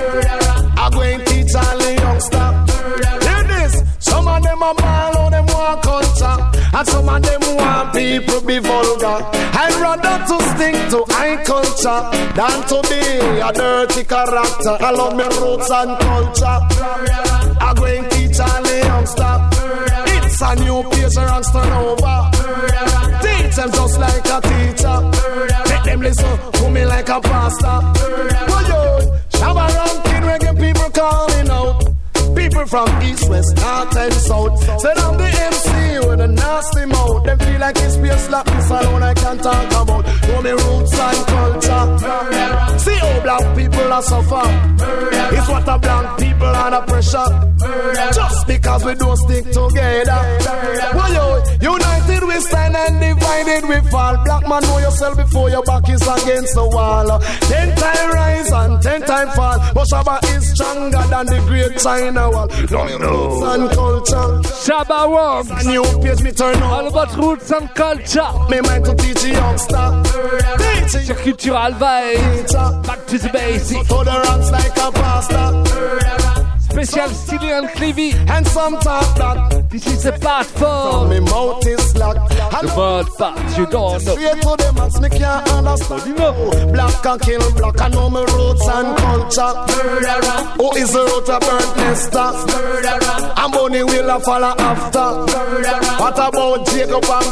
Speaker 13: I'm going to teach all the youngsters. Hear this. Some of them are ball on them want culture. And some of them want people be vulgar. I'd rather to stick to high culture than to be a dirty character. I love my roots and culture. I'm going to teach all the youngsters. It's a new page and turn over. Teach them just like a teacher. Make them listen to me like a pastor. Oh yo, Shabba ranking reggae people calling out. People from east, west, north and south. Said I'm the M C with a nasty mouth. Them feel like it's be a slap this alone I can't talk about. Know me roots and culture. See how black people are suffer. It's what a black people under pressure. Just because we don't stick together. Well, yo, united we stand and divided we fall. Black man, know yourself before your back is against the wall. Ten time rise and ten time fall. But Shabba is stronger than the great China wall. No, roots and culture.
Speaker 5: Shabba works.
Speaker 13: A new page me turn on.
Speaker 5: All about roots and culture.
Speaker 13: Me mind to teach a youngster. Teach
Speaker 5: your cultural vibe. Back to the basics.
Speaker 13: For the ranks like a pastor.
Speaker 5: Special Silly and Clevy.
Speaker 13: And some talk that
Speaker 5: this is the part four.
Speaker 13: Me mouth is locked.
Speaker 5: The word part you don't know.
Speaker 13: Straight to the max me can't understand. You know, black can kill black. I know my roots and culture. Who is the root of birth Nesta? And money will a follow after. What about Jacob and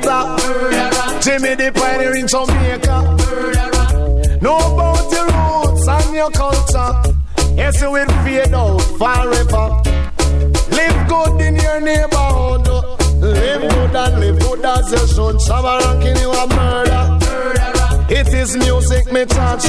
Speaker 13: Peter? Jimmy the Pioneer in Jamaica. Know about your roots and your culture. Yes, you will fade out forever. Live good in your neighborhood. Live good and live good as you should. Shabba ranking you a murder. It is music me charge.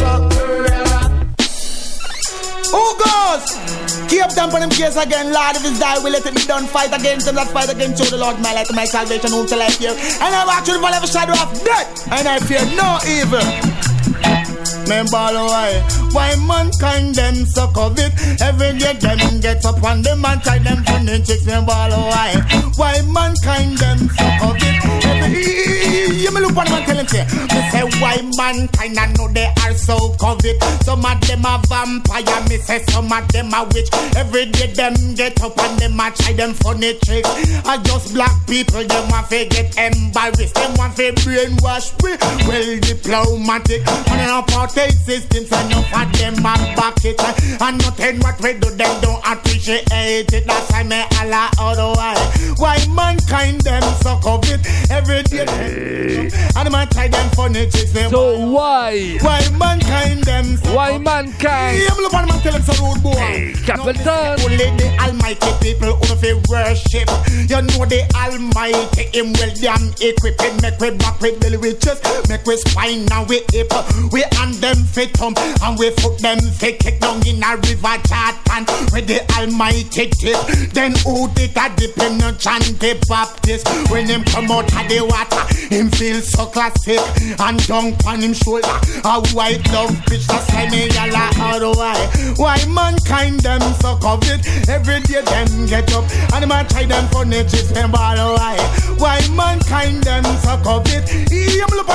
Speaker 1: Who goes? Keep them for them case again, Lord. If it's die, we let it be done. Fight against them that fight against you, the Lord, my life, my salvation, whom shall I fear? And I watch you for every shadow of death, and I fear no evil. Remember why? Why mankind them suck of it? Every day them get up on them and try them funny chicks. Remember why? Why mankind them suck of it? Every you me look one man tell him say, me say why mankind I know they are so covet. Some of them are vampire, me say some of them are witch. Every day them get up on them and try them funny tricks. I just black people them want to get embarrassed. Them want to brainwash we. Well diplomatic and an apartheid system, so enough of them are back it. And nothing what we do them don't appreciate it. That's why me Allah otherwise. Why mankind them suck of it every day? Hey. And man try them funny tricks.
Speaker 5: So why?
Speaker 1: Why mankind them?
Speaker 5: Why mankind?
Speaker 1: Yeah, look at man tell them so rude boy.
Speaker 5: Hey, Capleton.
Speaker 1: Only the Almighty people who fi worship. You know the Almighty Him well damn equipped. Make we back with belly with chest. Make we spine and we hip. We and them fit thumb and we foot them fit kick down in a river Jordan with the Almighty tip. Then who did a dip in a John the Baptist? When him come out of the water, him feel so classic and dunk on him shoulder. A white love bitch that's like me yalla out why? Why mankind them so covet? Every day them get up and man try them for nature. Remember why? Why mankind them so covet? Him look on him and tell him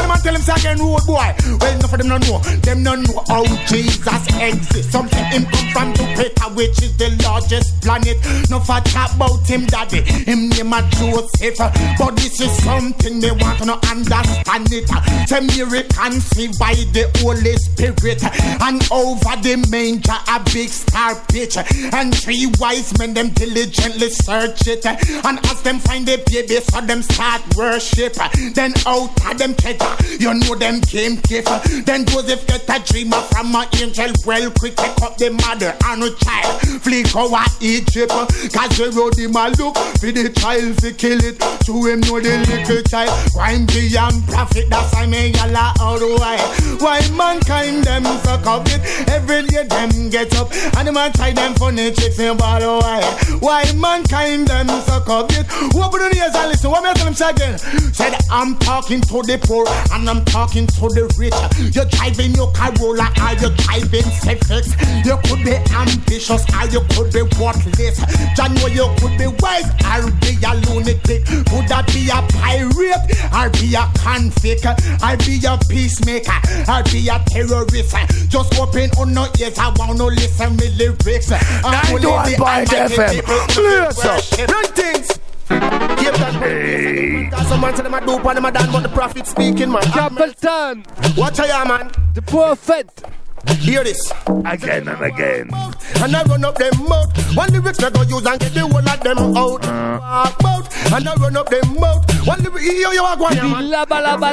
Speaker 1: again, road boy. Well, enough of them don't know. Them don't know how Jesus exists. Some say him come from Jupiter, which is the largest planet. No for talk about him, daddy. Him name a Joseph. But this is something they want to know, understand it. Say Mary conceived by the Holy Spirit. And over the manger a big star pitch. And three wise men them diligently search it. And as them find the baby, so them start worship. Then out of them treasure, you know them came gift. Then Joseph get a dream from an angel. Well quick take up the mother and a child. Flee over Egypt. Cause they wrote him a look for the child to kill it. To him know the little child. Why beyond prophet, that's I may yalla out why. Why mankind them suck up it. Every day them get up. And them a try them funny tricks in ball why. Why mankind them suck up it. Open the ears and listen. What me tell them say again? Said I'm talking to the poor and I'm talking to the rich. You're driving your Corolla or you're driving Civics. You could be ambitious or you could be worthless. John know you could be wise or be a lunatic. Could that be a pirate or be a convict or be a peacemaker or be a terrorist? Just open on no ears. I want to listen to lyrics.
Speaker 3: I do it by F M.
Speaker 1: Listen, run things. Give that hey. Someone tell them I do upon them I done but the prophet speaking man.
Speaker 5: Capleton.
Speaker 1: Watch out man.
Speaker 5: The prophet.
Speaker 1: Hear this
Speaker 3: again and again.
Speaker 1: And I run up them mouth. One lyrics I go use and get the whole of them out. Uh. Walk out. And I run up them mouth. One lyrics you you are going to
Speaker 5: laba laba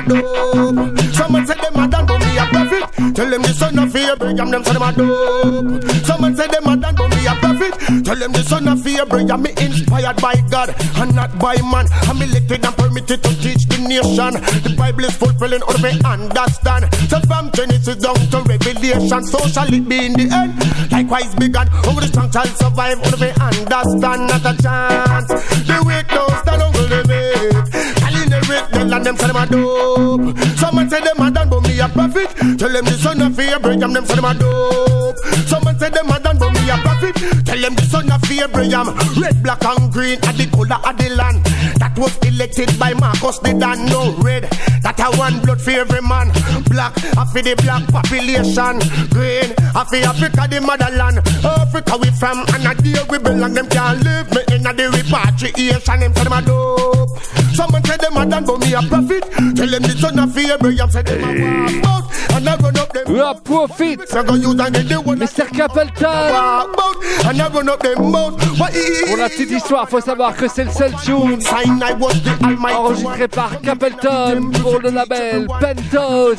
Speaker 5: them.
Speaker 1: Someone said them a done but me a prophet. Tell them the son of Abraham them say them a dope. Someone said them a done but me a prophet. Tell them the son of Abraham me inspired by God and not by man. I'm elected and permitted to teach the nation. The Bible is fulfilling all we understand. So from Genesis down to Revelation, so shall it be in the end. Likewise begun, over the strong shall survive. All we understand, not a chance. The weak don't stand on the limit. Telling the weak, they land them say them a dope. Someone say them a done but me a prophet. Tell them the son of Abraham, them say them a dope. Someone say them a done but me a prophet. Tell them the son of Abraham. Red, black and green are the color of the land. That was elected by Marcus the Dan. No red, that a one blood for every man. Black, a for the black population. Green, a for Africa the motherland. Africa we from and a day we belong. Them can't live me in a the repatriation. Them say them a dope. Someone say them a done but me a prophet. Tell them the son of Abraham say them a walk out. And I run up them
Speaker 5: le profit Mister Capleton.
Speaker 1: And I run up them mouth.
Speaker 5: Pour la petite histoire, faut savoir que c'est le seul tune enregistré par Capleton pour le label Pentos.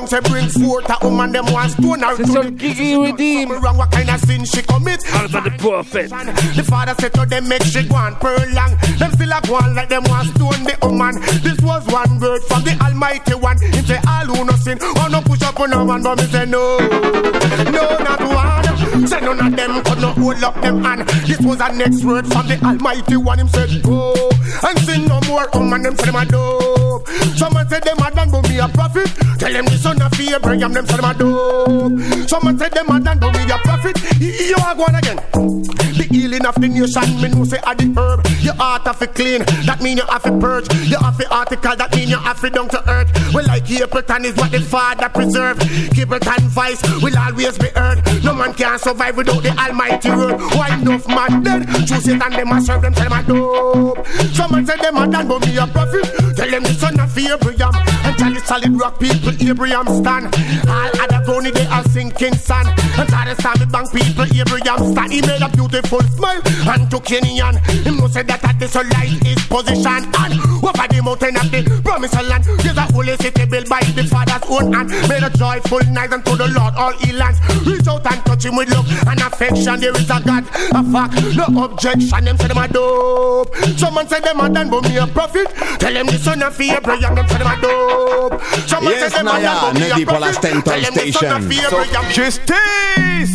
Speaker 5: C'est sur le Gigi Redeem. Alpha the Prophet.
Speaker 1: The father said to them make she go on per long. Them still a go on like them want stone the woman. This was one word from the Almighty One. He say all who no sin, oh no push up on no one, but me say no, no not one. Say none of them could not hold up them hand. This was the next word from the Almighty One. Him said go and sin no more. Oh man, them say them a dope. Someone said them a done but me a prophet. Tell them the son of Abraham, them say them a dope. Someone said them a done but me a prophet. You are going again. The healing of the nation, me know say a the herb. Your heart have to clean, that mean you have to purge. You have to article, that mean you have to down to earth. Well like Capleton is what the Father preserved. Capleton vice will always be heard. No man can survive without the Almighty word. Why enough man dead? Choose it and them a serve them, tell them a dope. Someone said them a done but me a prophet. Tell them the son of Abraham. And tell the solid rock people Abraham stand. All other ground they are sinking sand. And tell the Sammy Bank people Abraham stand. He made a beautiful smile and to Kenyan. Him no say that at this light is position. And over the mountain of the promised land, there's a holy city built by the Father's own hand. Made a joyful night unto the Lord all he lands. Reach out and touch him with love and affection. There is a God, a fact, no objection. Them say them a dope. Someone say them a done but me a prophet. Tell them the son of Abraham, them say them a dope. Someone
Speaker 12: yes,
Speaker 1: say them a done but me a prophet. Tell them the son of Abraham.
Speaker 3: So, justice.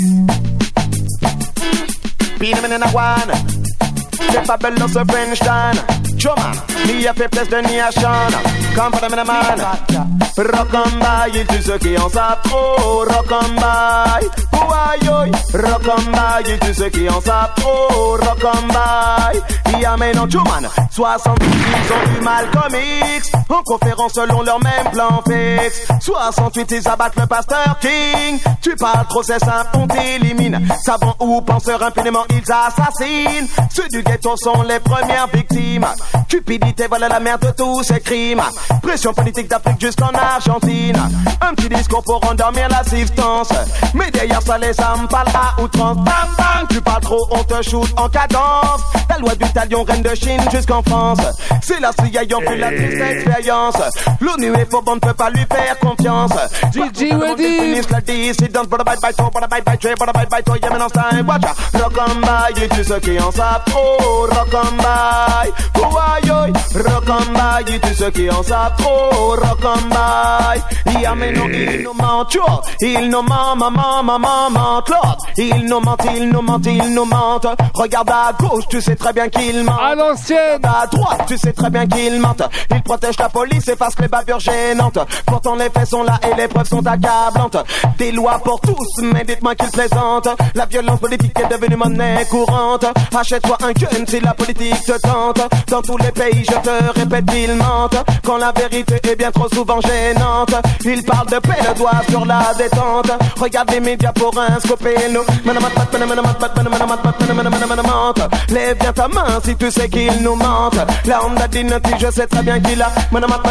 Speaker 17: Pin him in a one. Step a bell of French town. Drummer, me a flip test the nation. Come for them in a man. Rock'n'bye, tous ceux qui en savent trop. Rock'n'bye, ouaïoï. Rock'n'bye, tous ceux qui en savent trop. Rock'n'bye, y'a maintenant Chuman. soixante-dix ils ont du mal comme X. En conférence selon leur même plan fixe. soixante-huit ils abattent le pasteur King. Tu parles trop, c'est simple, on t'élimine. Savants ou penseurs impunément ils assassinent. Ceux du ghetto sont les premières victimes. Cupidité, voilà la merde de tous ces crimes. Pression politique d'Afrique jusqu'en Argentine. Un petit discours pour endormir l'assistance. Mais derrière ça les âmes parlent à outrance. Bam bam, tu parles trop, on te shoot en cadence. La loi du talion règne de Chine jusqu'en France. C'est la C I A ayant pris la triste expérience. L'ONU est faux, on ne peut pas lui faire confiance.
Speaker 5: G G ready.
Speaker 17: La dissidence, but bye bye to, but bye bye trade, but bye bye to, yeah, maintenant c'est watch out. Rock'n'bye, tous ceux qui en savent trop. Rock'n'bye, ouaïoï. Rock'n'bye, tous ceux qui en savent trop. Rock'n'bye, yeah, mais non, ils nous mentent, ils nous mentent, maman, maman, mentent, l'autre. Ils nous mentent, ils nous mentent, ils nous mentent. Regarde à gauche, tu sais très bien qu'ils mentent.
Speaker 5: À l'ancienne.
Speaker 17: À droite, tu sais très bien qu'ils mentent. Ils protègent la police, effacent les bavures gênantes. Pourtant les faits sont là et les preuves sont accablantes. Des lois pour tous, mais dites-moi qu'ils plaisantent. La violence politique est devenue monnaie courante. Achète-toi un gun si la politique te tente. Dans tous les pays, je te répète qu'ils mentent. Quand la vérité est bien trop souvent gênante. Ils parlent de paix, le doigt sur la détente. Regarde les médias pour un scoper nous. Lève bien ta main si tu sais qu'ils nous mentent. La Honda Dynasty, je sais très bien qu'il a.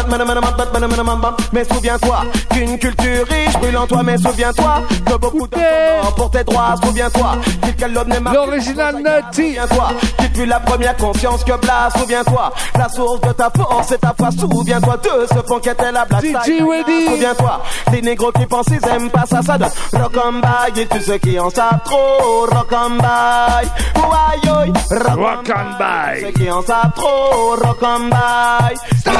Speaker 17: Mais souviens-toi qu'une culture riche brûle en toi. Mais souviens-toi que beaucoup de temps pour tes droits. Souviens-toi qu'il calomnie ma
Speaker 5: l'original Nutty.
Speaker 17: Souviens-toi qu'il fut la première conscience que Blas. Souviens-toi la source de ta force et ta foi. Souviens-toi de ce fond qu'était la Blas. Souviens-toi des négros qui pensent ils aiment pas ça. Ça donne Rock'n'bye et tous ceux qui en savent trop. Rock'n'bye, ouaïoï.
Speaker 5: Rock'n'bye,
Speaker 17: ceux qui en savent trop. Rock'n'bye.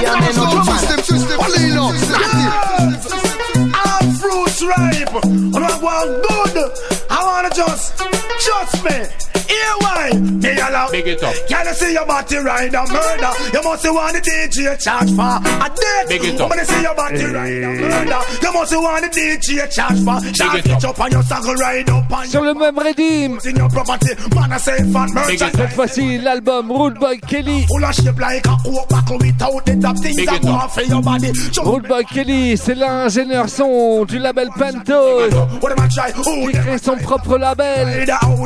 Speaker 18: I'm fruits ripe, and I want good. I wanna just, trust me. Here why? Me allow.
Speaker 15: Big it up.
Speaker 18: Can you see your body ride a murder? You must want the D J charge for a death.
Speaker 15: Big it up.
Speaker 18: When you see your body ride a murder, you must want the D J charge for. Big it up. On your saddle ride up on.
Speaker 5: Sur le même redeem.
Speaker 18: In your property, man I say fat merchant.
Speaker 5: Cette fois-ci l'album Rude Boy Kelly.
Speaker 18: Full of shape like a coke buckle without the top things that go for your body.
Speaker 5: Rude Boy Kelly, c'est l'ingénieur son du label Pentos. Qui crée son propre label.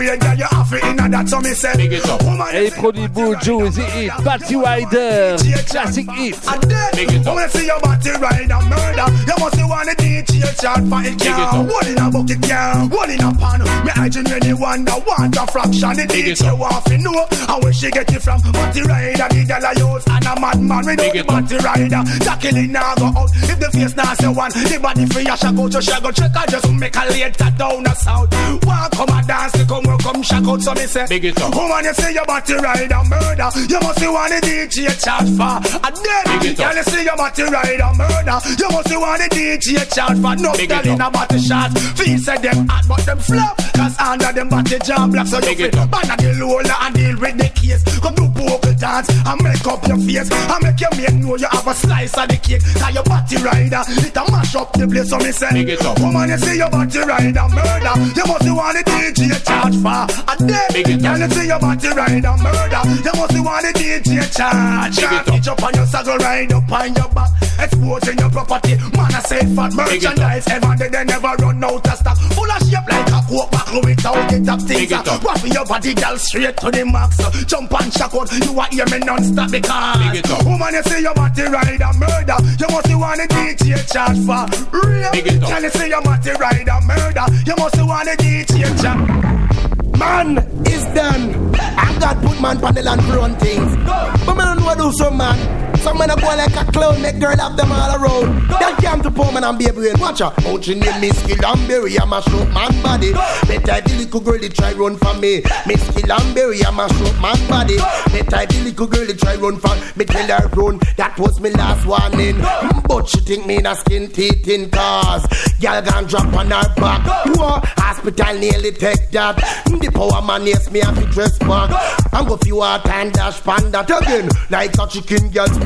Speaker 5: Et il produit Buju, The Hit, Batty Rider, Classic Hit.
Speaker 18: Wanna see your body ride a murder? You must want a D J chart for it can. One in a bucket can, one in a pan. Me I genuinely wonder what a fraction the D J want to know. And where she get it from? Batty Rider, the girl I use, and a madman without the Batty Rider. Tackling now go out. If the face now say one, the body free a shag out, so shag out. Check I just make a later down the south. Walk come a dance, to come work, come shag out. So me say,
Speaker 15: big it up.
Speaker 18: Woman, you say your body ride a murder. You must want a D J charge for a dead. Girl, you say your body ride a murder. You must want a D J charge for no girl in a body shot. Feel say them hot, but them flop. Cause under them body jam black, so you feel ban the lola and deal with the case. Come do vocal dance and make up your face and make your mate know you have a slice of the cake. Cause your body rider, it a mash up the place. So me say, woman, you say your body ride a murder. You must want a D J charge for a dead. Girl, you say your body ride a murder. You must want a D J charge. Catch up on your saddle, ride up on your back. Exposing your property. Man, I say fat merchandise. Ever they, they never run out of stock. Full of shape like a coke buckle without the top things. Wrapping your body, girl, straight to the max. Jump and shock out. You are hear me non-stop because woman, you say your body ride a murder. You must want a D J charge for real. Girl, you say your body ride a murder. You must want a D J charge.
Speaker 13: Man is done. I got put man on the land for run things. But man don't know what do some man. Some man a go like a clown, make girl have them all around. They came to poor man and baby and watch her. Out she name Miss Killamberry, I'm a short man body. Better the little girl they try run for me. Miss Killamberry, I'm a short man body. Better the little girl they try run for me. Tell her run, that was my last warning. But she think me in a skin teeth in cars. Girl gone drop on her back. Whoa, hospital nearly take that. The power man yes me have to dress back. I'm go few hard and dash pan that again. Like a chicken girl spring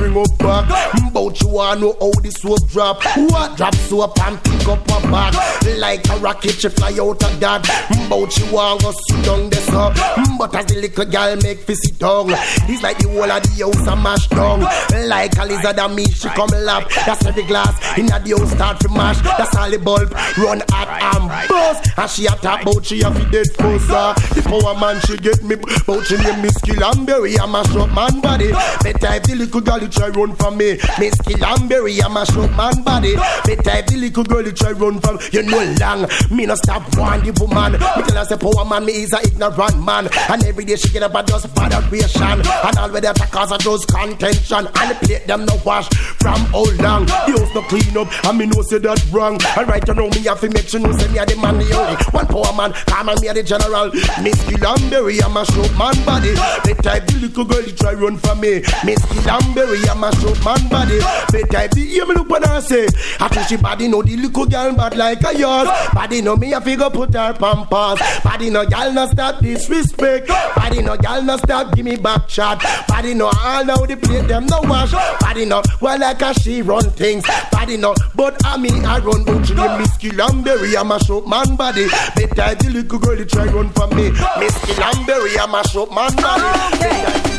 Speaker 13: bring up back. But you wanna know how the soap drop. What drop soap and pick up a bag. Like a rocket she fly out of that. But you wanna go sit down there so. But as the little girl make fi sit down, it's like the whole of the house a mash down. Like a lizard and me she come lap. That's every glass in the house start to mash. That's all the bulb run hot and bust. And she a talk about she a fi dead fuzzer. The power man she get me, but she name me Skill and Berry. I mash up man body. Better if the little girl you try run from me. Me Skill and Berry. I mash up man body. Better if the little girl you try run from. You know long. Me no stop one the woman. Me tell her say power man me is a ignorant man. And every day she get up and does bad aggression. And all where they attackers are those contention. And the plate them no wash from how long. The house no clean up. And me know say that wrong. And right now me have to make sure no say me a the man the only one power man. Come and me a the general. Me Skill and Berry. I mash up man body. Better if the little girl you try run from me. Me Skill and Berry. I mash up man body. Better if the hear me look when I say. I think she body know the little girl bad like a yours. Body know me a figure put her pampas. Body know y'all no stop disrespect. Body know y'all no stop give me back chat. Body know all now the plate them no wash. Body know well like a she run things. Body know but I me I run out to the me Skill and Berry. I mash up man body. Better if the little girl you try run from me. Me Skill and Berry. I mash up man body.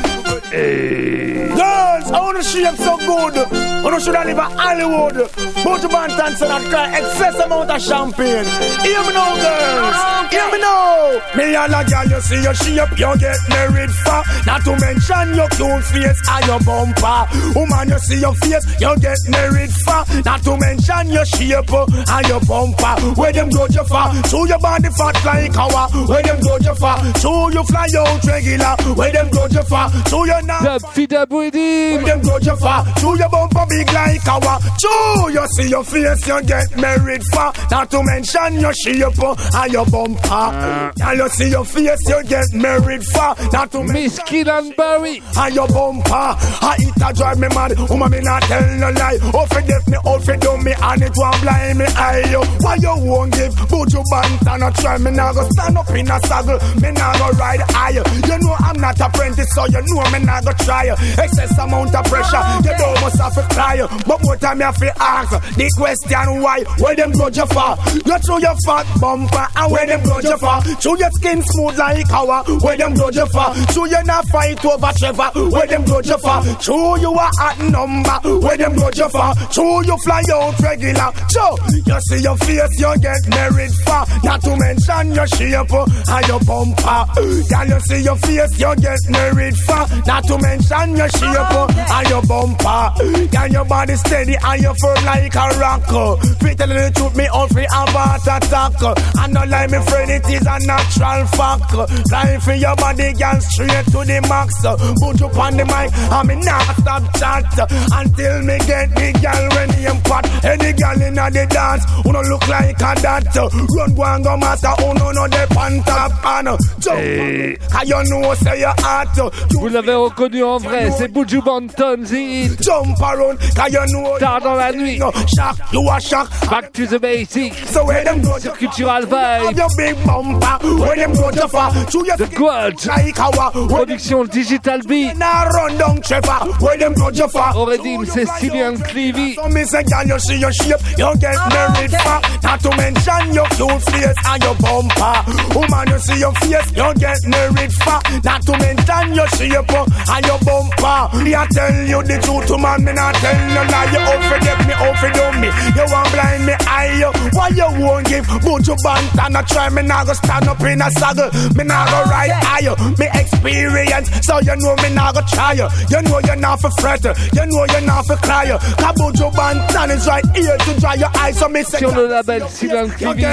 Speaker 18: Hey. Girls, I wanna see them so good. I wanna should I live in Hollywood. Both of Bantan and cry excess amount of champagne. Hear me now, girls. Hear me now. Me and a girl, you see your shape, you get married for. Not to mention your cute face and your bumper. Woman, you see your face, you get married for. Not to mention your shape and your bumper. Where them go you for? Show your body fat like our. Where them go you for? Show you fly out regular. Where them go you for? Show your
Speaker 5: Dub Fida Bouidi.
Speaker 18: Where them go you for? Show your bumper big like our. Show you see your face, you get married for. Not to mention your shape and your bumper. And you see your face, you get married for. Not to
Speaker 5: Miss Skill and Berry
Speaker 18: and your bumper. I eat a drive me mad. Woman me not tell no lie. Oh for deaf me, oh for dumb me, and it won't blind me eye. Why you won't give? But you bant and a try me now go stand up in a saddle. Me now go ride high. You know I'm not apprentice, so you know me now go try. Excess amount of pressure, you don't must have to cry. But more time you have to ask the question why. Where them go you for? You throw your fat bumper and where them go you for? Show your skin smooth like our. Where them go you for? Show you not fight over Trevor. Where them go you for? Show you a hot number. Where them go you for? Show you fly out regular. Show you see your face, you get married for. Not to mention your shape and your bumper. Can you see your face, you get married for? Not to mention your shape and your bumper. Can your body steady and you firm like a rock? Fit tell the truth, me all free and heart attack. And not like me friend, it is a natural fact. Flying for your body, girl, straight to the max. Put you on the mic, and me not stop chat until me get the girl when the impact. Any girl in the dance, who don't look like a that. Run, go and go master, who no know the pan top. And jump, hey. Cause you know say your heart.
Speaker 5: Vous l'avez reconnu en vrai, c'est Buju Banton, Zid.
Speaker 18: Jump around, cause you know.
Speaker 5: Tard dans la nuit.
Speaker 18: Shock, you are shock.
Speaker 5: Back to the basics.
Speaker 18: So where them go?
Speaker 5: Sur Cultural Vibe.
Speaker 18: Your big bumper. Where them go to far?
Speaker 5: The Grudge. Production Digital Beat.
Speaker 18: Now run down Trevor. Where them go to far?
Speaker 5: Au Redim, c'est Cillian Clevy.
Speaker 18: So me say, girl, you see your shape, you get married far. Not to mention your cute face and your bumper. Woman, you see your face, you get married far. Not to mention your shape and your bumper. Me I tell you the truth, man, me not tell you lie. You out for deaf me, out for dumb me. You want blind me eye. Why you won't give? But you bant and I try. Me now go stand up in a saddle. Me now go ride higher. Me experience, so you know me now go try. You know you're not for fret. You know you're not for cry. Kabujo Bantan is right here to dry your eyes. So me say,
Speaker 5: sur le label Cillian Clevy,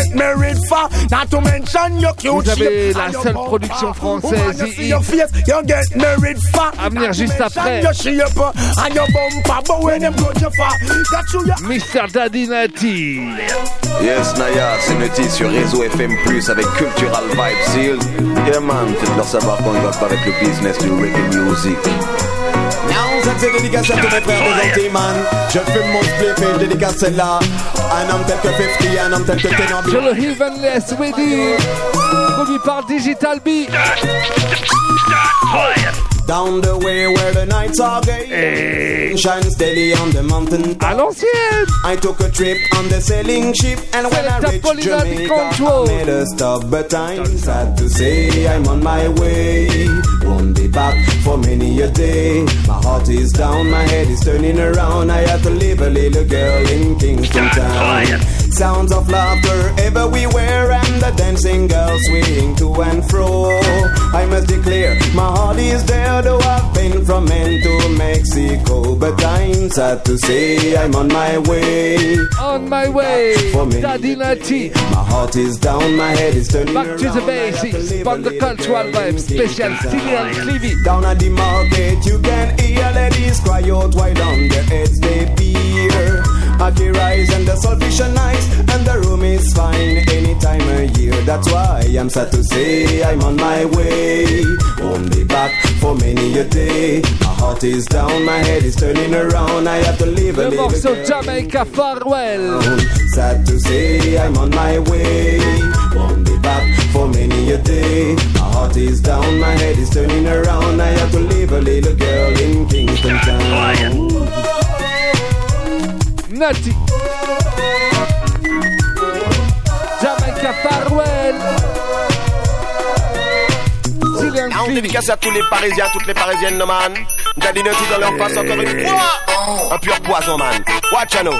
Speaker 18: not to mention your cute
Speaker 5: vous avez la seule production française à venir juste après. mister Daddy Natty.
Speaker 19: Yes, Naya, c'est Nutty sur Réseau F M plus, avec Cultural Vibe Seal. Yeah man, faites-leur savoir qu'on ne va pas avec le business du reggae music.
Speaker 20: Now, cette dédicace à tous mes frères des Antilles, je fume mon spliff et je dédicace celle-là. Un homme tel que cinquante, un homme tel que Tenambi.
Speaker 5: Je le Heavenless Wedding, produit par Digital Beat.
Speaker 20: Down the way where the nights are gay, shine steady on the mountain top.
Speaker 5: À l'ancienne.
Speaker 20: I took a trip on the sailing ship, and when I reached Jamaica, I made a stop. But I'm sad to say I'm on my way. Won't be back for many a day. My heart is down, my head is turning around. I had to leave a little girl in Kingston town. Sounds of laughter everywhere, and the dancing girls swaying to and fro. I must declare, my heart is there, though I've been from Maine to Mexico. But I'm sad to say I'm on my way.
Speaker 5: On my way, Daddy Natty.
Speaker 20: My heart is down, my head is turning
Speaker 5: Back
Speaker 20: around.
Speaker 5: to the basics, from the cultural vibe, special Stevie and Clevie.
Speaker 20: Down at the market, you can hear ladies cry out while on their heads they peer. Aki rise and the saltfish are nice, and the room is fine any time of year. That's why I'm sad to say I'm on my way. Only back for many a day. My heart is down, my head is turning around. I have to leave a
Speaker 5: Le
Speaker 20: little
Speaker 5: morceau
Speaker 20: girl.
Speaker 5: Jamaica Farewell.
Speaker 20: Sad to say I'm on my way. Won't be back for many a day. My heart is down, my head is turning around. I have to leave a little girl in Kingston town.
Speaker 5: Natty. Jamaica Farewell.
Speaker 3: Là, on dédicace à tous les Parisiens, toutes les Parisiennes, no man. Daddy Nutty dans leur face encore une fois. Un pur poison, man. Watch out.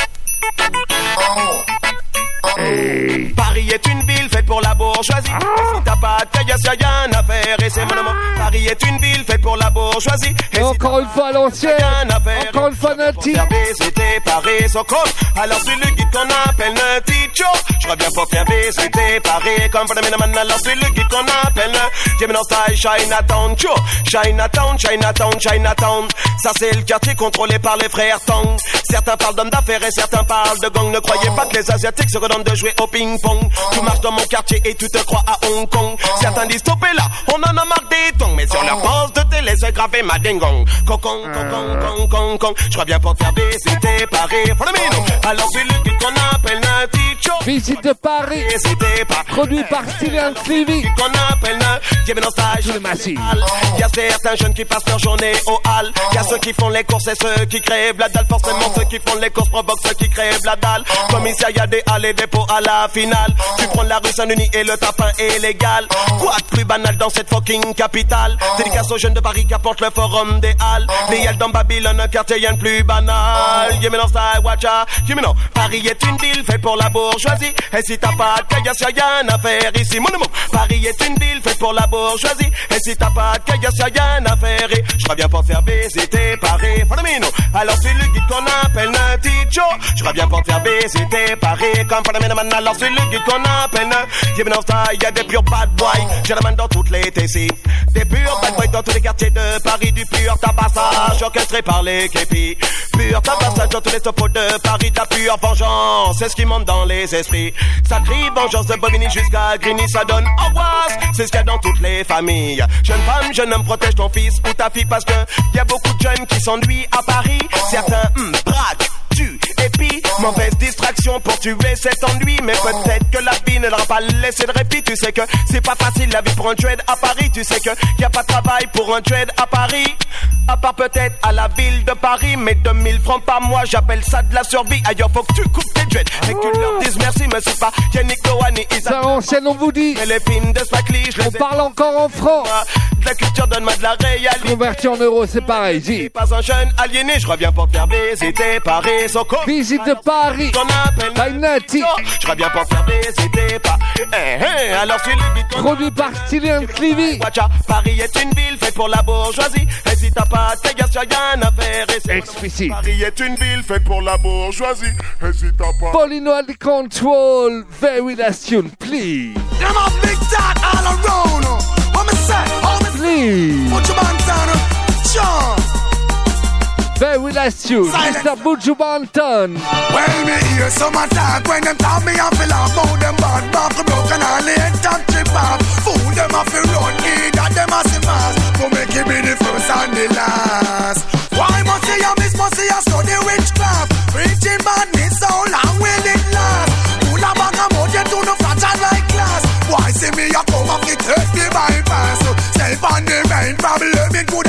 Speaker 3: Hey. Paris est une ville faite pour la bourgeoisie. Ah. Et si t'as pas de caillasse, y'a rien à faire. Et c'est mon nom. Paris est une ville faite pour la bourgeoisie. Et
Speaker 5: encore
Speaker 3: si
Speaker 5: une fois à l'ancienne. Encore une fois Nutty.
Speaker 3: C'était Paris, son compte. Alors c'est le guide qu'on appelle Nutty Joe. Je reviens pour faire visiter Paris. Comme pour le man, alors c'est le guide qu'on appelle Gemini Style Chinatown Joe. Chinatown, Chinatown, Chinatown. Ça c'est le quartier contrôlé par les frères Tong. Certains parlent d'hommes d'affaires et certains parlent de gang. Ne croyez pas que les Asiatiques se redonnent de jouer au ping-pong. Tu marches dans mon quartier et tu te crois à Hong Kong. Certains disent stoppez là, on en a marre des tongs. Mais sur leur poste de télé c'est gravé ma dingong. Cocon, cocon, cocon, cocon, cocon. Je reviens pour faire visiter Paris. Follow me now. Alors c'est le guide qu'on appelle Nutty Joe.
Speaker 5: Visite de Paris. Produit par Steven Clevie.
Speaker 3: Qu'on appelle Nutty dans stage.
Speaker 5: Le massif.
Speaker 3: Il y a certains jeunes qui passent leur journée au hall. Il y a ceux qui font les courses et ceux qui crèvent la dalle. Forcément ceux qui font les courses provoquent ceux qui crèvent la dalle. Comme ici il y a des halles et des pots à la finale. Tu prends la rue Saint-Denis et le tapin est légal. Quoi de plus banal dans cette fucking capitale? Dédicace aux jeunes de Paris qui apportent le forum des halles. Les halles dans Babylone, un quartier rien de plus banal. Give me no style, watch out, give me no. Paris est une ville faite pour la bourgeoisie. Et si t'as pas de caillasse, y'a rien à faire ici. Mon amour, Paris est une ville faite pour la bourgeoisie. Et si t'as pas de caillasse, y'a rien à faire. Et je reviens pour faire visiter Paris. Follow me now. Alors c'est le guide qu'on appelle Nutty Joe. Je reviens pour faire visiter Paris. Comme follow me now, man. Alors c'est le guide qu'on appelle Nutty. Give me no style, y'a des purs bad boys. J'ai la main dans toutes les T C. Des purs bad boys dans tous les quartiers de Paris. Du pur tabassage orchestré par les képis. Pur tabassage dans tous les topos de Paris. De la pure vengeance, c'est ce qui monte dans les esprits. Ça crie vengeance de Bobigny jusqu'à Grigny. Ça donne angoisse, c'est ce qu'il y a dans toutes les familles. Jeune femme, jeune homme, protège ton fils ou ta fille. Parce que y a beaucoup de jeunes qui s'ennuient à Paris. Certains hmm, braquent, tuent et puis mauvaise distraction pour tuer cet ennui. Mais peut-être que la vie ne leur a pas laissé de répit. Tu sais que c'est pas facile la vie pour un trade à Paris. Tu sais que y a pas de travail pour un trade à Paris. À part peut-être à la ville de Paris. Mais deux mille francs par mois, j'appelle ça de la survie. Ailleurs faut que tu coupes tes dreads et que tu leur dises merci. Mais c'est pas Yannick Dohani.
Speaker 5: Ça ancienne on vous dit.
Speaker 3: Mais les pines de Spike Lee, je les
Speaker 5: on parle encore en francs.
Speaker 3: De la culture donne-moi de la réalité.
Speaker 5: Converti en euros c'est pareil. J.
Speaker 3: Pas un jeune aliéné, je reviens pour faire visiter Paris. Soko.
Speaker 5: Visite de Paris.
Speaker 3: Qu'on appelle
Speaker 5: by Nutty.
Speaker 3: Je reviens pour faire visiter Paris. Eh, eh, alors c'est le beat.
Speaker 5: Produit par Steven Clevie.
Speaker 3: Paris est une ville faite pour la bourgeoisie. Et si t'as pas de caillasse, y'a rien à faire.
Speaker 5: Explicite.
Speaker 18: Paris est une ville faite pour la bourgeoisie. Et si t'as pas.
Speaker 5: Paulino at the control. Very last tune, please.
Speaker 18: I'm a big dot all around. What me say?
Speaker 5: Please.
Speaker 18: Put your bands on. Jump.
Speaker 5: Very last tune, Mister Buju Banton.
Speaker 18: Well, me hear some attack when them talk me and feel off. How them bad back broken and late top trip off. Fool them off the run, either them as the mass. To make it be the first and the last. Why must see a miss, must see a study witchcraft? Preaching badness, how long will it last? Pull a bag of mud, you do no fragile like glass. Why see me a come off the third the bypass? Self on the main problem, it could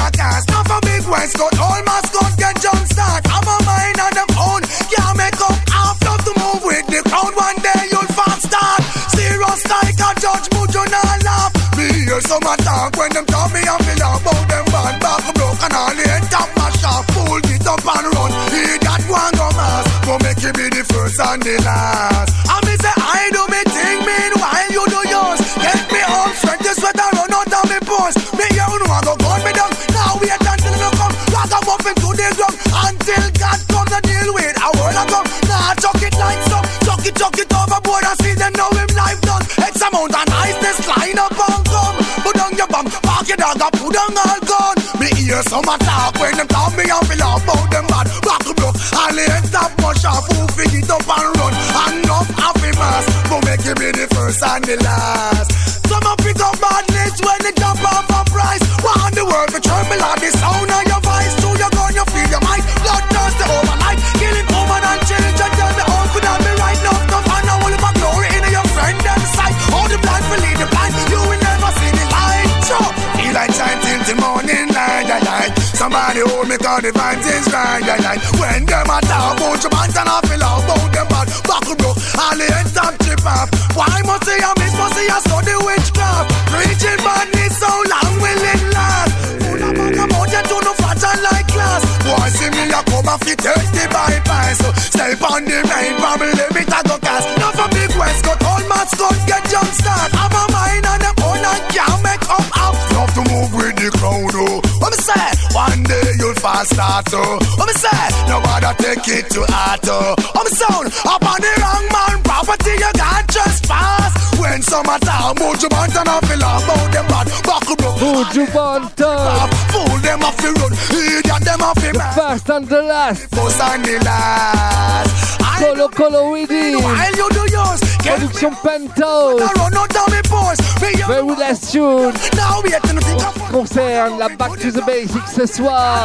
Speaker 18: first and the last. I me say I do me thing, meanwhile you do yours. Get me home, sweat the sweat and run out of me pores. Me you know I go gun me down. Now wait until you come. Rock a muffin to the ground until God come to deal with a world of come. Nah, chuck it like some, chuck it, chuck it overboard and see them know him life done. X amount of niceness line up and come. Put down your bum, park your dog up, put down all gun. Me hear some attack when them talk me and feel about them bad. Back up, all the heads stop much off, who pick it up and run. And enough happy mass, but make it be the first and the last. Some of pick up badness when they jump off a price. Want the world to tremble at the sound of your voice. Through your gun, you feel your might. Blood thirsty overnight, killing woman and children. Tell me how could I be right now? No fun, I will my glory in your friend and sight. All the blind will lead the blind, you will never see the light. Sure, feel like time till the morning light, light, light. Somebody hold me cause the vibes is right, right, right. When them a talk about your man, and I feel out about them bad. Buckle broke, all the heads top trip off. Why must say I miss, must say I saw the witchcraft. Preaching badness, so long will it last? Full of back about you to no fragile like glass. Boy, see me a come off, you take the bypass. So step on the main problem, let me talk a cast. Now for big West, got all mascot, get jump start. Have a mind and them own and can't make up up. Love to move with the crowd, oh. What me say? One day you'll fast start, oh. What me say? Nobody take it to heart, oh. What me sound? Up on the wrong man property, you can't just pass. When some attack, Mojo Banton and feel about them bad. Buckle broke.
Speaker 5: Mojo Banton.
Speaker 18: Fool them off the run. Idiot them off the
Speaker 5: the first and the last.
Speaker 18: First and the last.
Speaker 5: Colo Colo Weedy.
Speaker 18: While you do yours.
Speaker 5: Production Pentos. Very last tune. Concerne la Back to the Basics ce soir.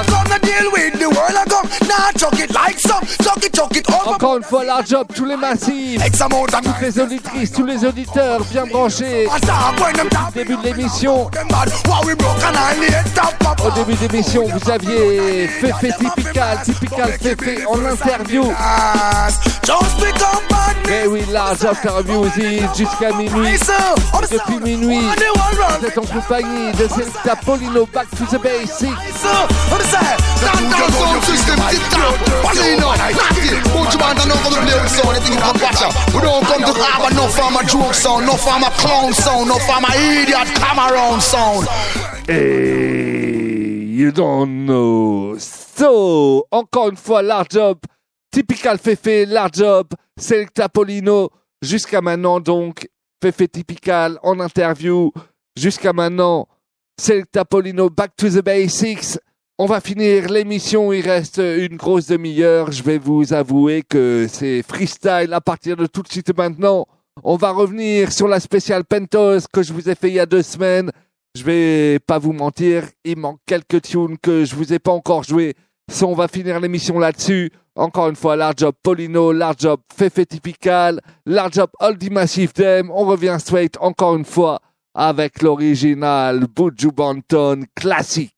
Speaker 5: Encore une fois, large job, tous les massifs. Toutes les auditrices, tous les auditeurs bien branchés. Au début de l'émission. Au début de l'émission, vous aviez Féfé Typical, Typical Féfé en interview. Et oui, large interview aussi jusqu'à minuit. Et depuis minuit, vous êtes en compagnie de Selecta Paulino, Back to the Basics.
Speaker 4: We don't come to have no farmer joke sound, no farmer clown sound, no farmer idiot come around sound.
Speaker 5: Hey, you don't know. So, encore une fois, large job. Typical Féfé, large job, Selecta Paulino, jusqu'à maintenant donc, Féfé Typical en interview, jusqu'à maintenant, Selecta Paulino, Back to the Basics. On va finir l'émission, il reste une grosse demi-heure, je vais vous avouer que c'est freestyle à partir de tout de suite maintenant. On va revenir sur la spéciale Pentos que je vous ai fait il y a deux semaines. Je vais pas vous mentir, il manque quelques tunes que je vous ai pas encore jouées. So, on va finir l'émission là-dessus. Encore une fois, large job Paulino, large job Féfé Typical, large job Oldie Massive Dem. On revient straight encore une fois avec l'original Buju Banton classique.